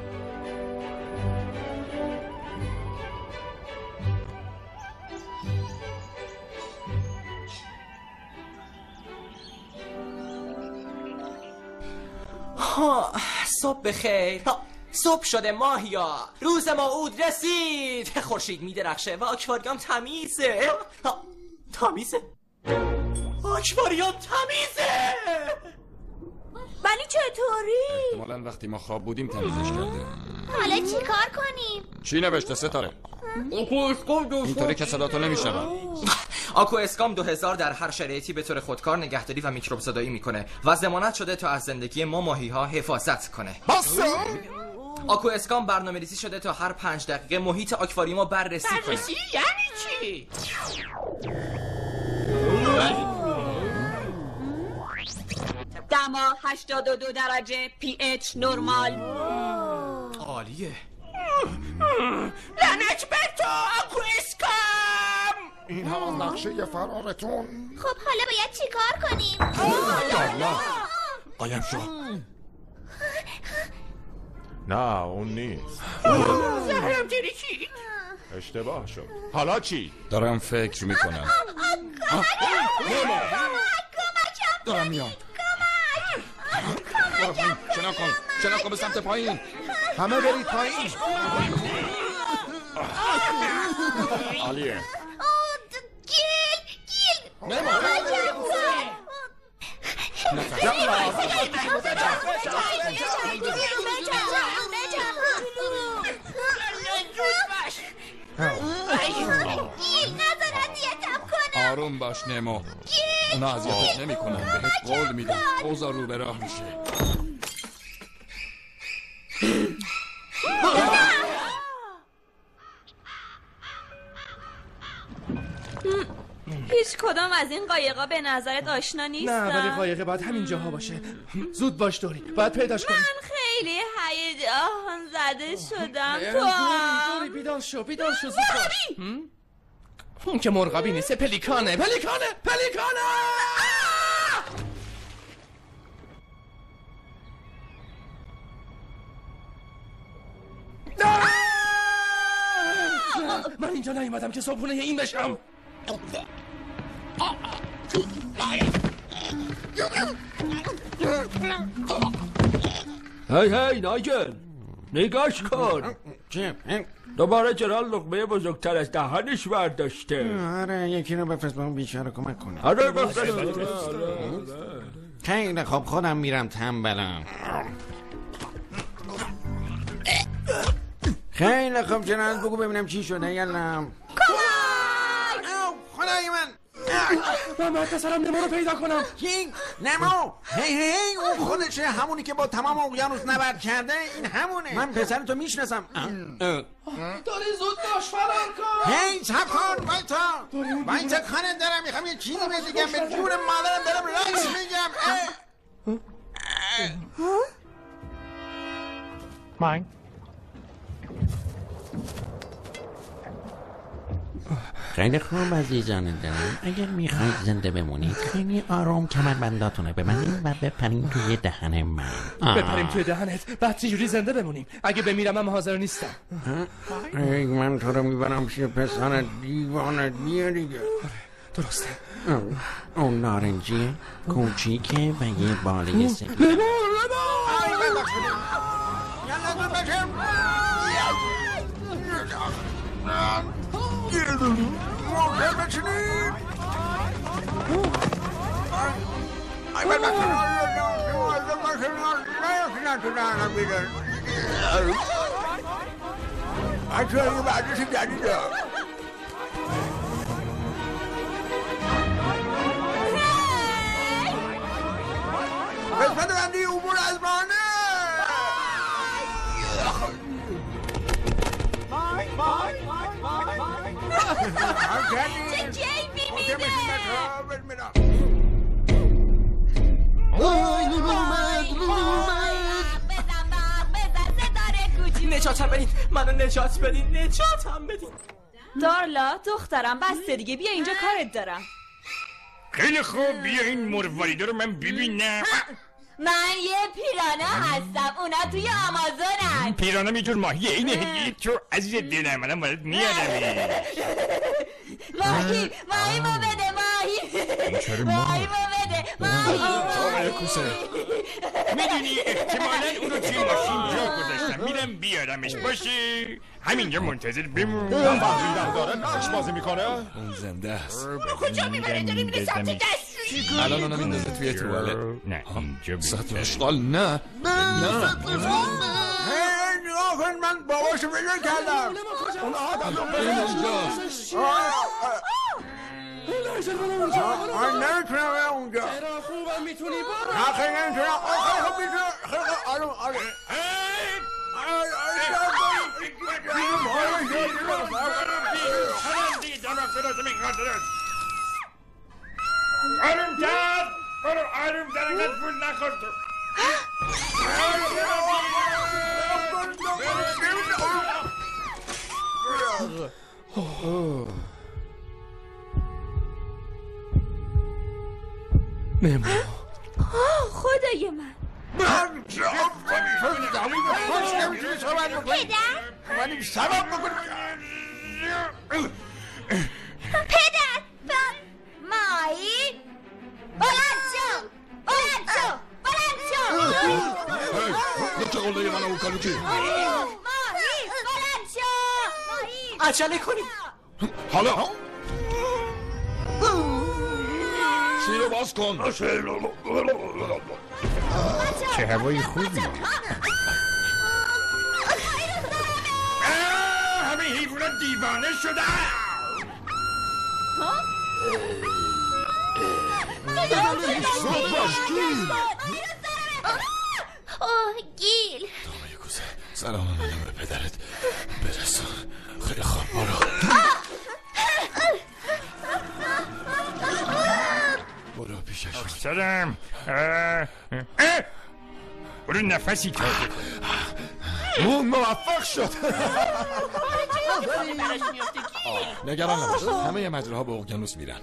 ها صبح بخیر. صبح شده ماهیا، روز موعود رسید. خورشید میدرخشه و آکواریوم تمیزه. تمیزه؟ آکواریوم تمیزه. ولی چطوری؟ احتمالاً وقتی ما خواب بودیم تمیزش کرده. حالا چی کار کنیم؟ چی نوشته ستاره؟ اینطوری که صداتو نمیشنوم. آکو اسکام دو هزار در هر شرایطی به طور خودکار نگهداری و میکروب زدایی میکنه و ضمانت شده تا از زندگی ما ماهی‌ها حفاظت کنه. آکو اسکام برنامه‌ریزی شده تا هر پنج دقیقه محیط آکواریوم رو بررسی کنه. بررسی یعنی چی؟ دما هشتاد و دو درجه، پی اچ نرمال. عالیه. لعنت بر تو آکو اسکام. این هم از نقشه فرارتون. خب حالا باید چی کار کنیم؟ یالا قایم شو. نه اون نیست. زهرم تریکید. اشتباه شد. حالا چی؟ دارم فکر میکنم. دارم میام. شنا کن، شنا کن به سمت پایین. همه برید پایین. عالیه. گیل گیل نما گیل نذار اذیتم کنم. آروم باش نمو. اونا اذیتت نمیکنن، بهت قول میدم. اوضاع رو به راه میشه. هیچ کدام از این قایقا به نظرت آشنا نیستن؟ نه ولی قایقه باید همین جاها باشه. زود باش دوری، باید پیداش کنی. من خیلی هیجان زده شدم. تو دوری دوری بیدار شو بیدار شو زود باش. اون که مرغابی نیست، پلیکانه پلیکانه پلیکانه. من اینجا نیومدم که صبحونه این بشم. هی هی نایجل، نگاش کن. دوباره جلال لقمه بزرگتر از دهنش برداشته. آره یکی رو بفرست با اون بیچاره کمک کنه. آره بفرست. خیلی خب خودم میرم تنبلم. خیلی خب جنال بگو ببینم چی شده. یلا خدای من، من باید پسرم نمو رو پیدا کنم. کی؟ نمو؟ هی هی هی اون خودشه، همونی که با تمام اقیانوس نبرد کرده. این همونه. من پسر تو میشناسم. داری زود باش فرار کن. هی صبر کن وایتا وایتا خانه دارم، میخوام یه چیزی بگم به جون مادرم. دارم راست میگم. من خیلی خوب عزیزان دلم، اگر میخواید زنده بمونید خیلی آروم کمربنداتونه ببندید و بپرین توی دهن من. بپریم توی دهنت بعد چجوری زنده بمونیم؟ اگه بمیرم من حاضر نیستم. ای من تو رو میبرم پیش پسر دیوانه. بیا دیگه. درسته. اون نارنجیه کوچیکه و یه باله سفید. لبا لبا آی من بخشونیم. یلا دو بشم. ممکن بچنیم. آی من بخشونیم. اصلا این بعدش جدیده. قسمت بندی امور از مانه. چه جیبی میده. نجاتم بدین، منو نجات بدین، نجاتم بدین. دارلا دخترم بسته دیگه، بیا اینجا کارت دارم. خیلی خوب بیا این مرواریده رو من ببینم. من یه پیرانه هستم، اونا توی آمازونن. پیرانه میتون ماهی اینه تو عزیز دلم، منم باید میادمی. ماهی ماهی ما بده ماهی ماهی ما بده ماهی. میدونی احتمالا اونو توی ماشین جا گذاشتم، میرم بیارمش. باشه همینجا منتظر بمون. من فهمیدم داره نقش بازی میکنه. اون زنده است. اونو کجا میبره؟ داری میره سمت دستشویی. الان اونو میندازه توی توالت. نه اینجا سطح اشغال. نه نه نگاه کن من باباشو پیدا کردم. اون آدم رو اونجاست. آن نمیتونم برم اونجا. چرا خوبم میتونی برو. نه خیلی نمیتونم. خیلی خوب میتونم. خیلی آروم آروم. آروم تر برو، آروم تر، اینقدر پول نخور تو. نمو خدای من. پدر مایی بلند شو بلند شو بلند شو. چه قلده من اون کارو چی؟ مایی بلند شو. عجله کنی. حالا سیرو باز کن. چه هوای خوبی. همه حیوانات دیوانه شدن. اوه گیل دامه کوزه سلام منم به پدرت برسون. خیلی خوب برو. برو پیشش. سلام. برو نفسی کرده. اون موفق شد. نگران نباش، همه مجراها به اقیانوس میرن.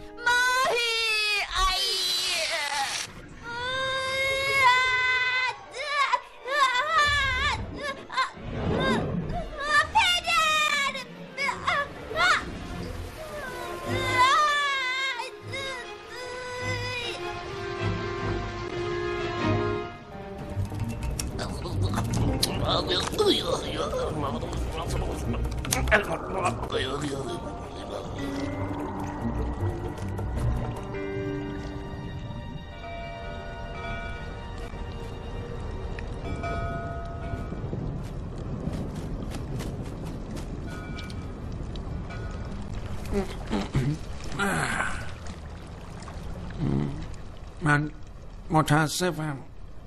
من متاسفم،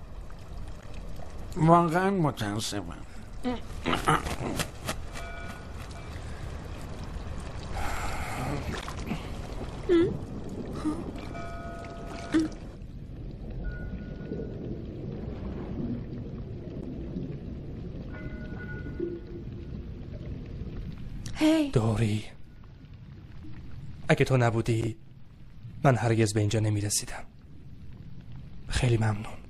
واقعا متاسفم. هی دوری، اگه تو نبودی من هرگز به اینجا نمی رسیدم. خیلی ممنون.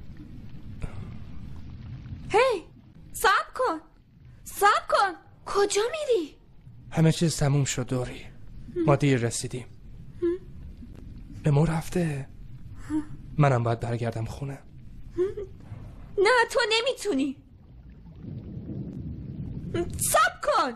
هی صبر کن صبر کن، کجا میری؟ همه چیز تموم شد دوری، ما دیر رسیدیم. به مو رفته، منم باید برگردم خونه. نه تو نمیتونی، صبر کن.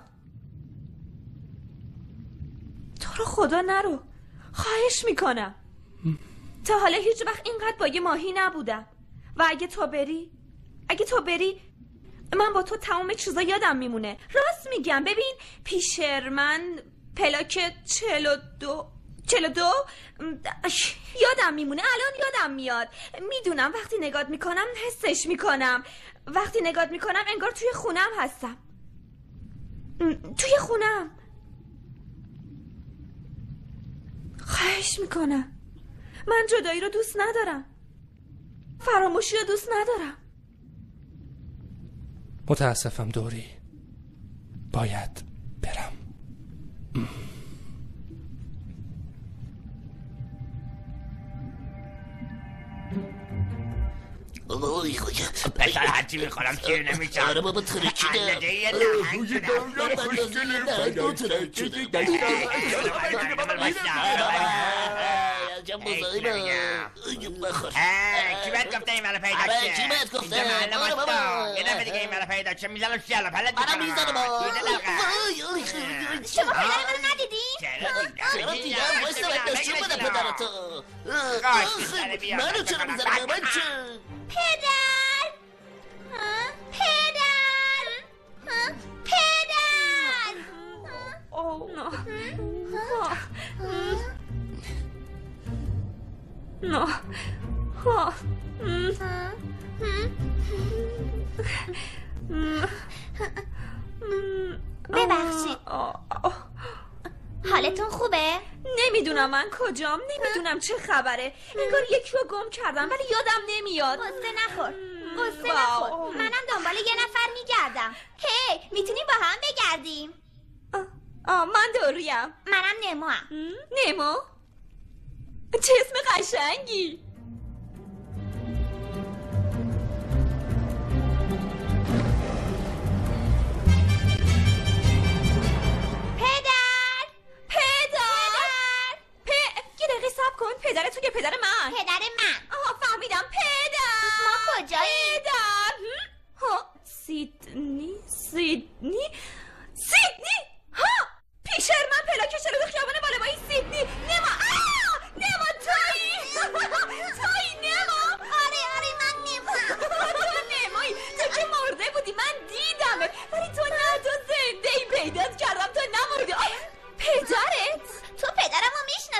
تو رو خدا نرو، خواهش میکنم. تا حالا هیچ وقت اینقدر با یه ماهی نبودم و اگه تو بری اگه تو بری من با تو تمام چیزا یادم میمونه. راست میگم، ببین پیشرمن پلاک چهل و دو چهل و دو یادم میمونه، الان یادم میاد. میدونم وقتی نگات میکنم حسش میکنم، وقتی نگات میکنم انگار توی خونم هستم، توی خونم. خواهش میکنم، من جدایی رو دوست ندارم، فراموشی رو دوست ندارم. متاسفم دوری، باید برم. اوی خوشم پسر هرچی میخورم چیه نمیشم. آره بابا ترکیده اندازه یه نهنگ شدم. دو ترکیده عجب مزایمه. کی باید گفته این مرا پیدا شه؟ کی باید گفته؟ اینجا محله ماستا. یه دفعه دیگه این مرا پیدا شه میزنم شیالا پلت میکنم. منم میزنم. شما پدر منو ندیدین؟ چرا دیدم؟ بایسته باید نشون بده پدرتو. منو چرا میزنم؟ من چه؟ پدر پدر پدر اوه نه ببخشید، حالتون خوبه؟ نمیدونم من کجام، نمیدونم چه خبره. انگار یکی رو گم کردم ولی یادم نمیاد. قصه نخور قصه نخور، منم دنبال یه نفر میگردم. هی میتونیم با هم بگردیم؟ آه من دوریم. منم نمو هم. نمو؟ چه اسم قشنگی. پدر پدر پ... یه دقیقه صبر کن. پدر تو که پدر من؟ پدر من. آها فهمیدم. پدر ما کجاییم؟ پدر ها سیدنی سیدنی سیدنی ها پیشر من پلاک شلو خیابان بالابایی سیدنی. نما آه! نما تویی تویی نما. آره آره من نما. نمایی تو که مرده بودی من دیدمه ولی تو نه، تو زنده ای پیدات کردم تو نمردی. پدرت؟ تو پدرمو میشناسی؟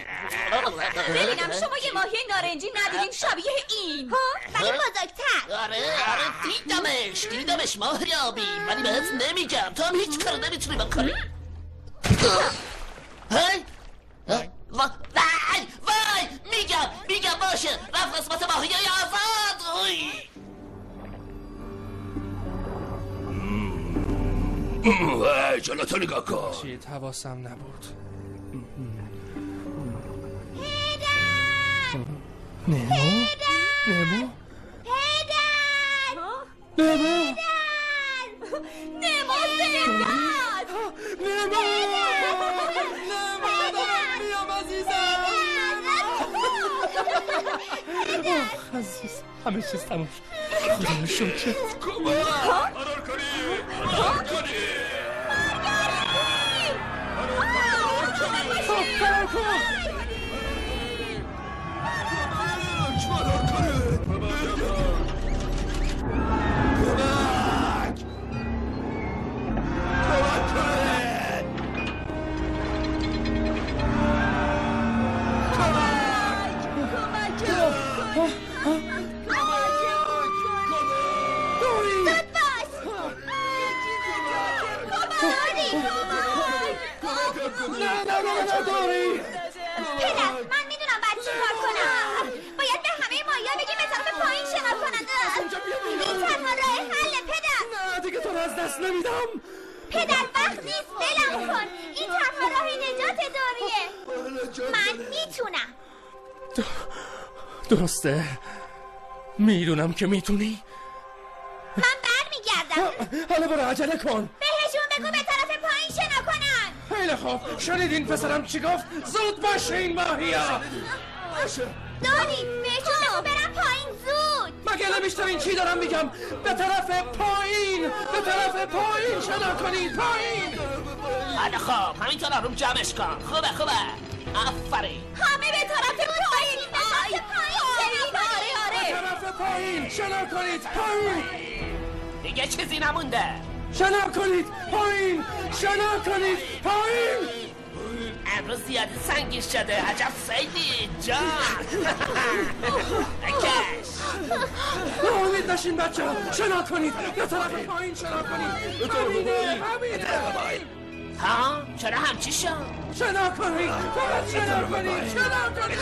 ببینم شما یه ماهی نارنجی ندیدین شبیه این ها؟ ولی بزرگتر. آره آره دیدمش دیدمش ماهی آبی، ولی بهت نمیگم، تو هم هیچ کار نمیتونی بکنی. هی وای وای میگم میگم باشه، رفت قسمت ماهی های آزاد. وای جلوتو نگاه کن. چیت حواسم نبود. نمو نمو پدر نمو نمو زنداد نمو نمو دارم میام عزیزم. عزیز همه چیز تموم شد. خدا شکرت. فرار کنید فرار کنید فرار کن. پدر من میدونم باید چی کار کنم. باید به همه ماهی‌ها بگیم به طرف پایین شنا کنند. این تنها راه حله پدر. نه دیگه تو رو از دست نمیدم. پدر وقت نیست بلم کن. این تنها راه نجات دوریه. من میتونم. درسته میدونم که میتونی. من برمیگردم. حالا برو عجله کن. بهشون بگو به طرف پایین شنا کنن. خیلی خوب شنیدین پسرم چی گفت؟ زود باشه این ماهیا. داری بهشون بگو برم پایین زود. مگه نمیشتم چی دارم میگم؟ به طرف پایین به طرف پایین شنا کنید پایین. حالا خب همینطور آروم جمعش کن. خوبه خوبه آفرین. همه به طرف پایین به طرف پایین. آره آره به طرف پایین شنا کنید پایین. دیگه چیزی نمونده. شنا کنید پایین شنا کنید پایین. امروز زیاد سنگی شده. عجب سیدی جان. اکش ناامید نشین بچه ها. شنا کنید به طرف پایین شنا کنید. همینه همینه. ها چرا همچی شد؟ شنا کنید فقط شنا کنید شنا کنید.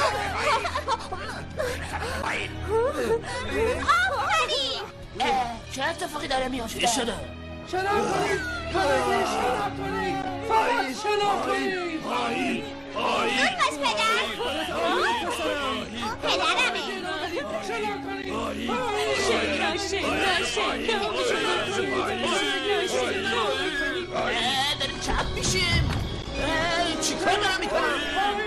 آفرین. چه اتفاقی داره میافته؟ چی شده؟ شنا کنید پایین شنا کنید پایین شنا کنید پایین پایین زود باش پدر. پدرمه. شنا کنید شنا شنا شنا داریم چپ میشیم. چی کار دارم میکنم؟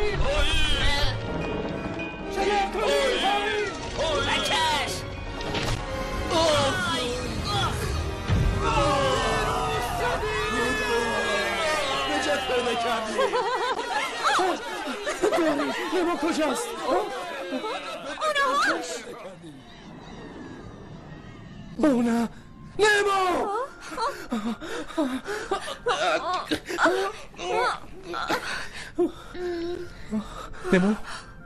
شنا کنید بکش. نجات پیدا کردی. داری نما کجاست؟ اونا نما نمو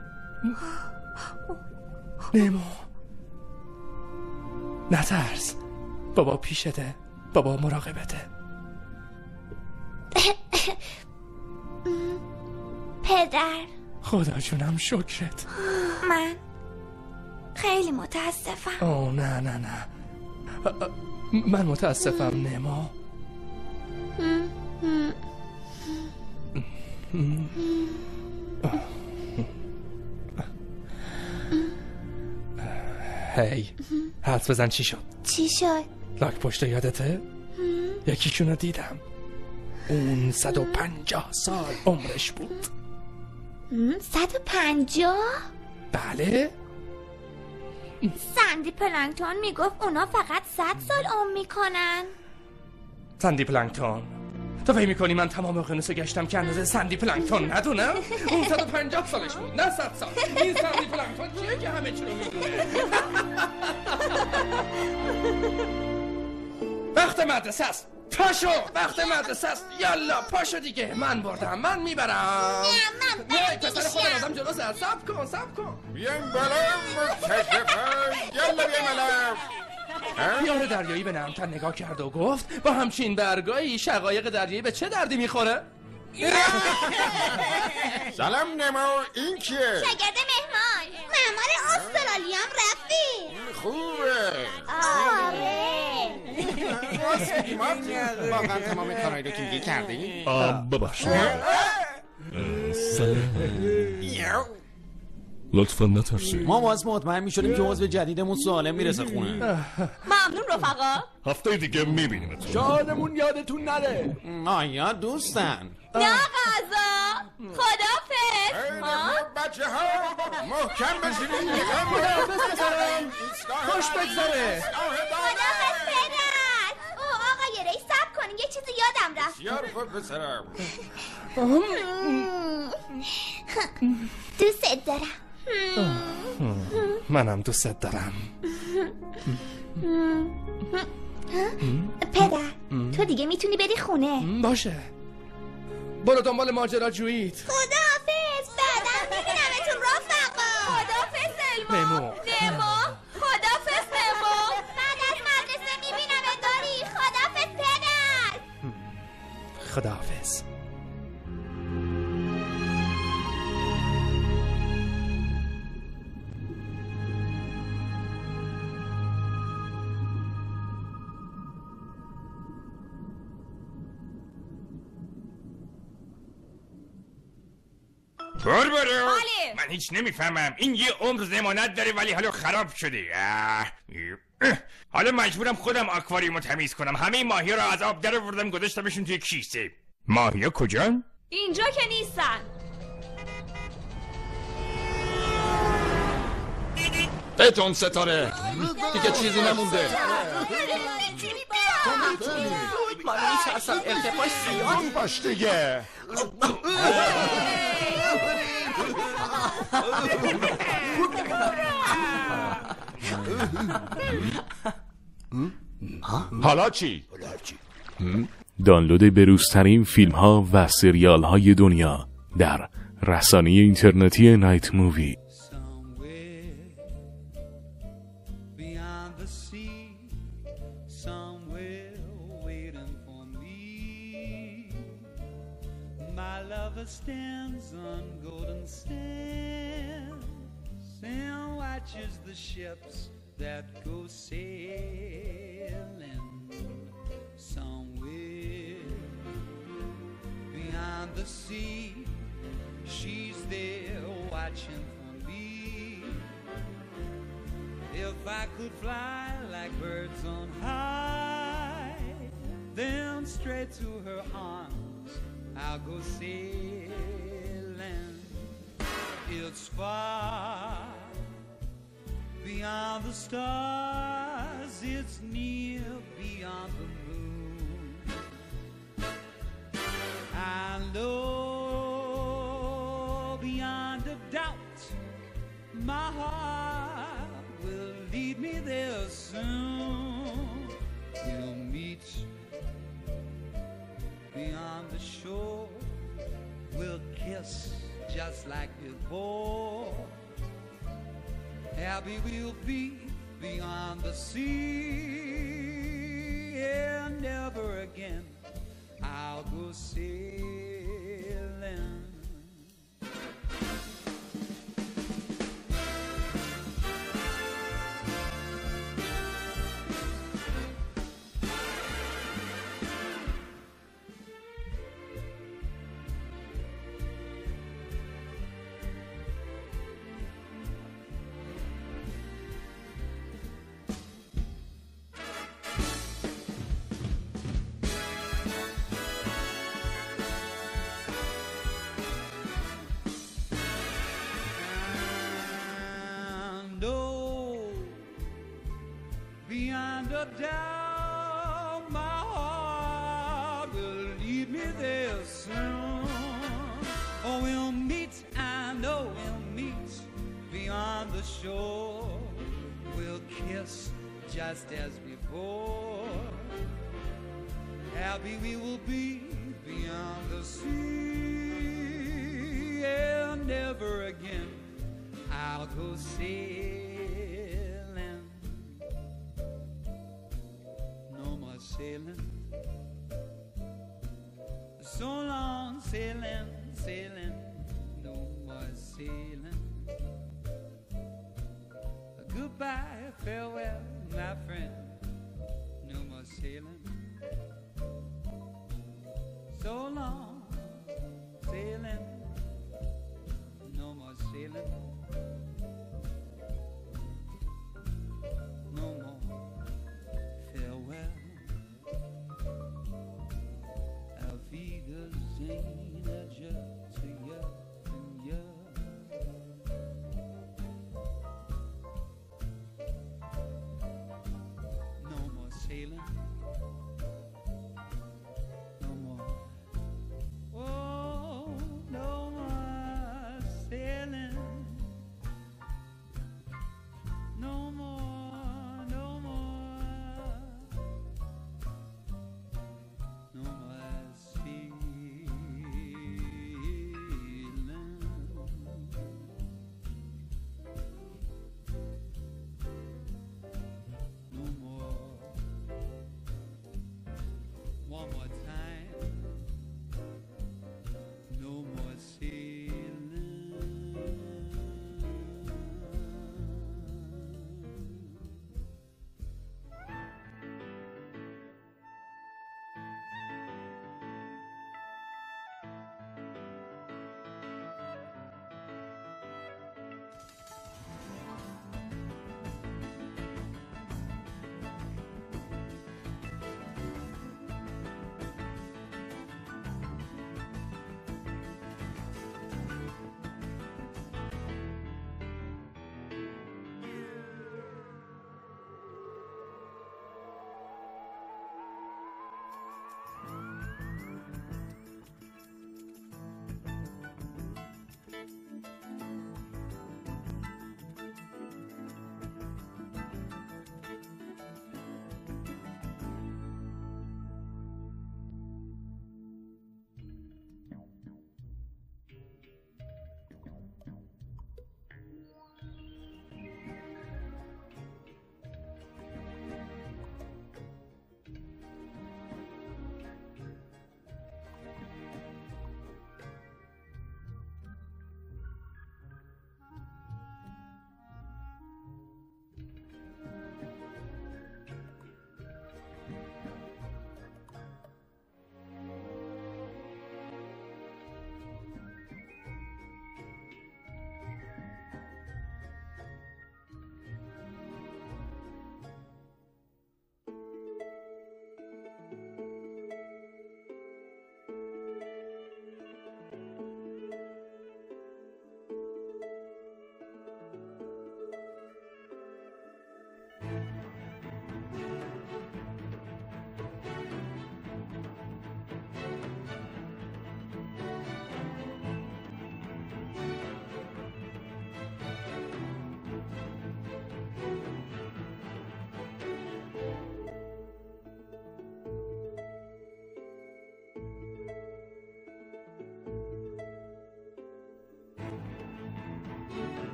نمو نترس بابا پیشته بابا مراقبته. پدر خدا جونم شکرت. من خیلی متاسفم. آه نه نه نه من متاسفم نما. هی حدس بزن چی شد؟ چی شد؟ لاک پشت یادته؟ یکیشونو دیدم. اون صد و پنجاه سال عمرش بود. صد و پنجاه؟ بله. سندی پلانکتون میگفت اونا فقط صد سال عمر میکنن. سندی پلانکتون تو فکر میکنی من تمام اقیانوس گشتم که اندازه سندی پلانکتون ندونم؟ اون صد و پنجاه سالش بود نه صد سال. این سندی پلانکتون چیه که همه چی رو میدونه؟ وقت مدرسه است. پاشو وقت مدرسه است. یالا پاشو دیگه. من بردم، من میبرم. نه من نه پسر خودم آدم جلو زد. سب کن سب کن. بیاین بالا مکتشفا. یالا بیاین بالا. یار دریایی به نهمتن نگاه کرد و گفت با همچین برگایی شقایق دریایی به چه دردی میخوره؟ سلام نمو، این کیه؟ شاگرد مهمان. مهمان استرالیا هم رفتی. خوبه. آره. واقعا تمام کارهایی رو که میگی کردی؟ ببخشید. لطفا نترسید. ما باز مطمئن میشدیم که عضو جدیدمون سالم میرسه خونه. ممنون رفقا. هفته دیگه میبینیمتون. جانمون یادتون نره. آیا دوستن؟ نه غذا. خدافظ. بچه ها محکم بشینید. خدافظ پسرم. خوش بگذره. خدافظ پدر. او آقای ری صبر کنین، یه چیزی یادم رفت. بسیار خوب پسرم. دوست دارم. منم دوست دارم. پدر تو دیگه میتونی بری خونه. باشه برو دنبال ماجرا جویید. خداحافظ. بعدم میبینمتون رفقا. خداحافظ سلما. نمو نمو. خداحافظ نمو. بعد از مدرسه میبینمت داری. خداحافظ پدر. خداحافظ. برو برو. من هیچ نمیفهمم. این یه عمر ضمانت داره ولی حالا خراب شده. اه. اه. حالا مجبورم خودم آکواریومو تمیز کنم. همه ماهی رو از آب در آوردم گذاشتمشون توی کیسه. ماهیا کجان؟ اینجا که نیستن. بتون ستاره دیگه چیزی نمونده. من میترسم ارتفاع سیاهی باش دیگه. حالا چی؟ دانلود بروزترین فیلم ها و سریال های دنیا در رسانه اینترنتی نایت مووی. Stands on golden sands and watches the ships that go sailing somewhere beyond the sea. She's there watching for me. If I could fly like birds on high, then straight to her arms I'll go sailing. It's far beyond the stars. It's near beyond the moon. I know beyond a doubt my heart will lead me there soon. We'll meet beyond the shore, we'll kiss just like before. Happy we'll be beyond the sea, and never again I'll go sailing. Beyond a doubt, my heart will lead me there soon. Oh, we'll meet, I know we'll meet beyond the shore. We'll kiss just as before. happy we will be beyond the sea. And never again I'll go sailing. No more sailing. So long sailing, sailing. No more sailing. Goodbye, farewell, my friend. No more sailing. So long sailing. No more sailing. No more farewell. Auf Wiedersehen, adieu to you and you. No more sailing. No more. Oh, no more sailing. No more, no more. No more sailing. No more. One more time. No more sailing.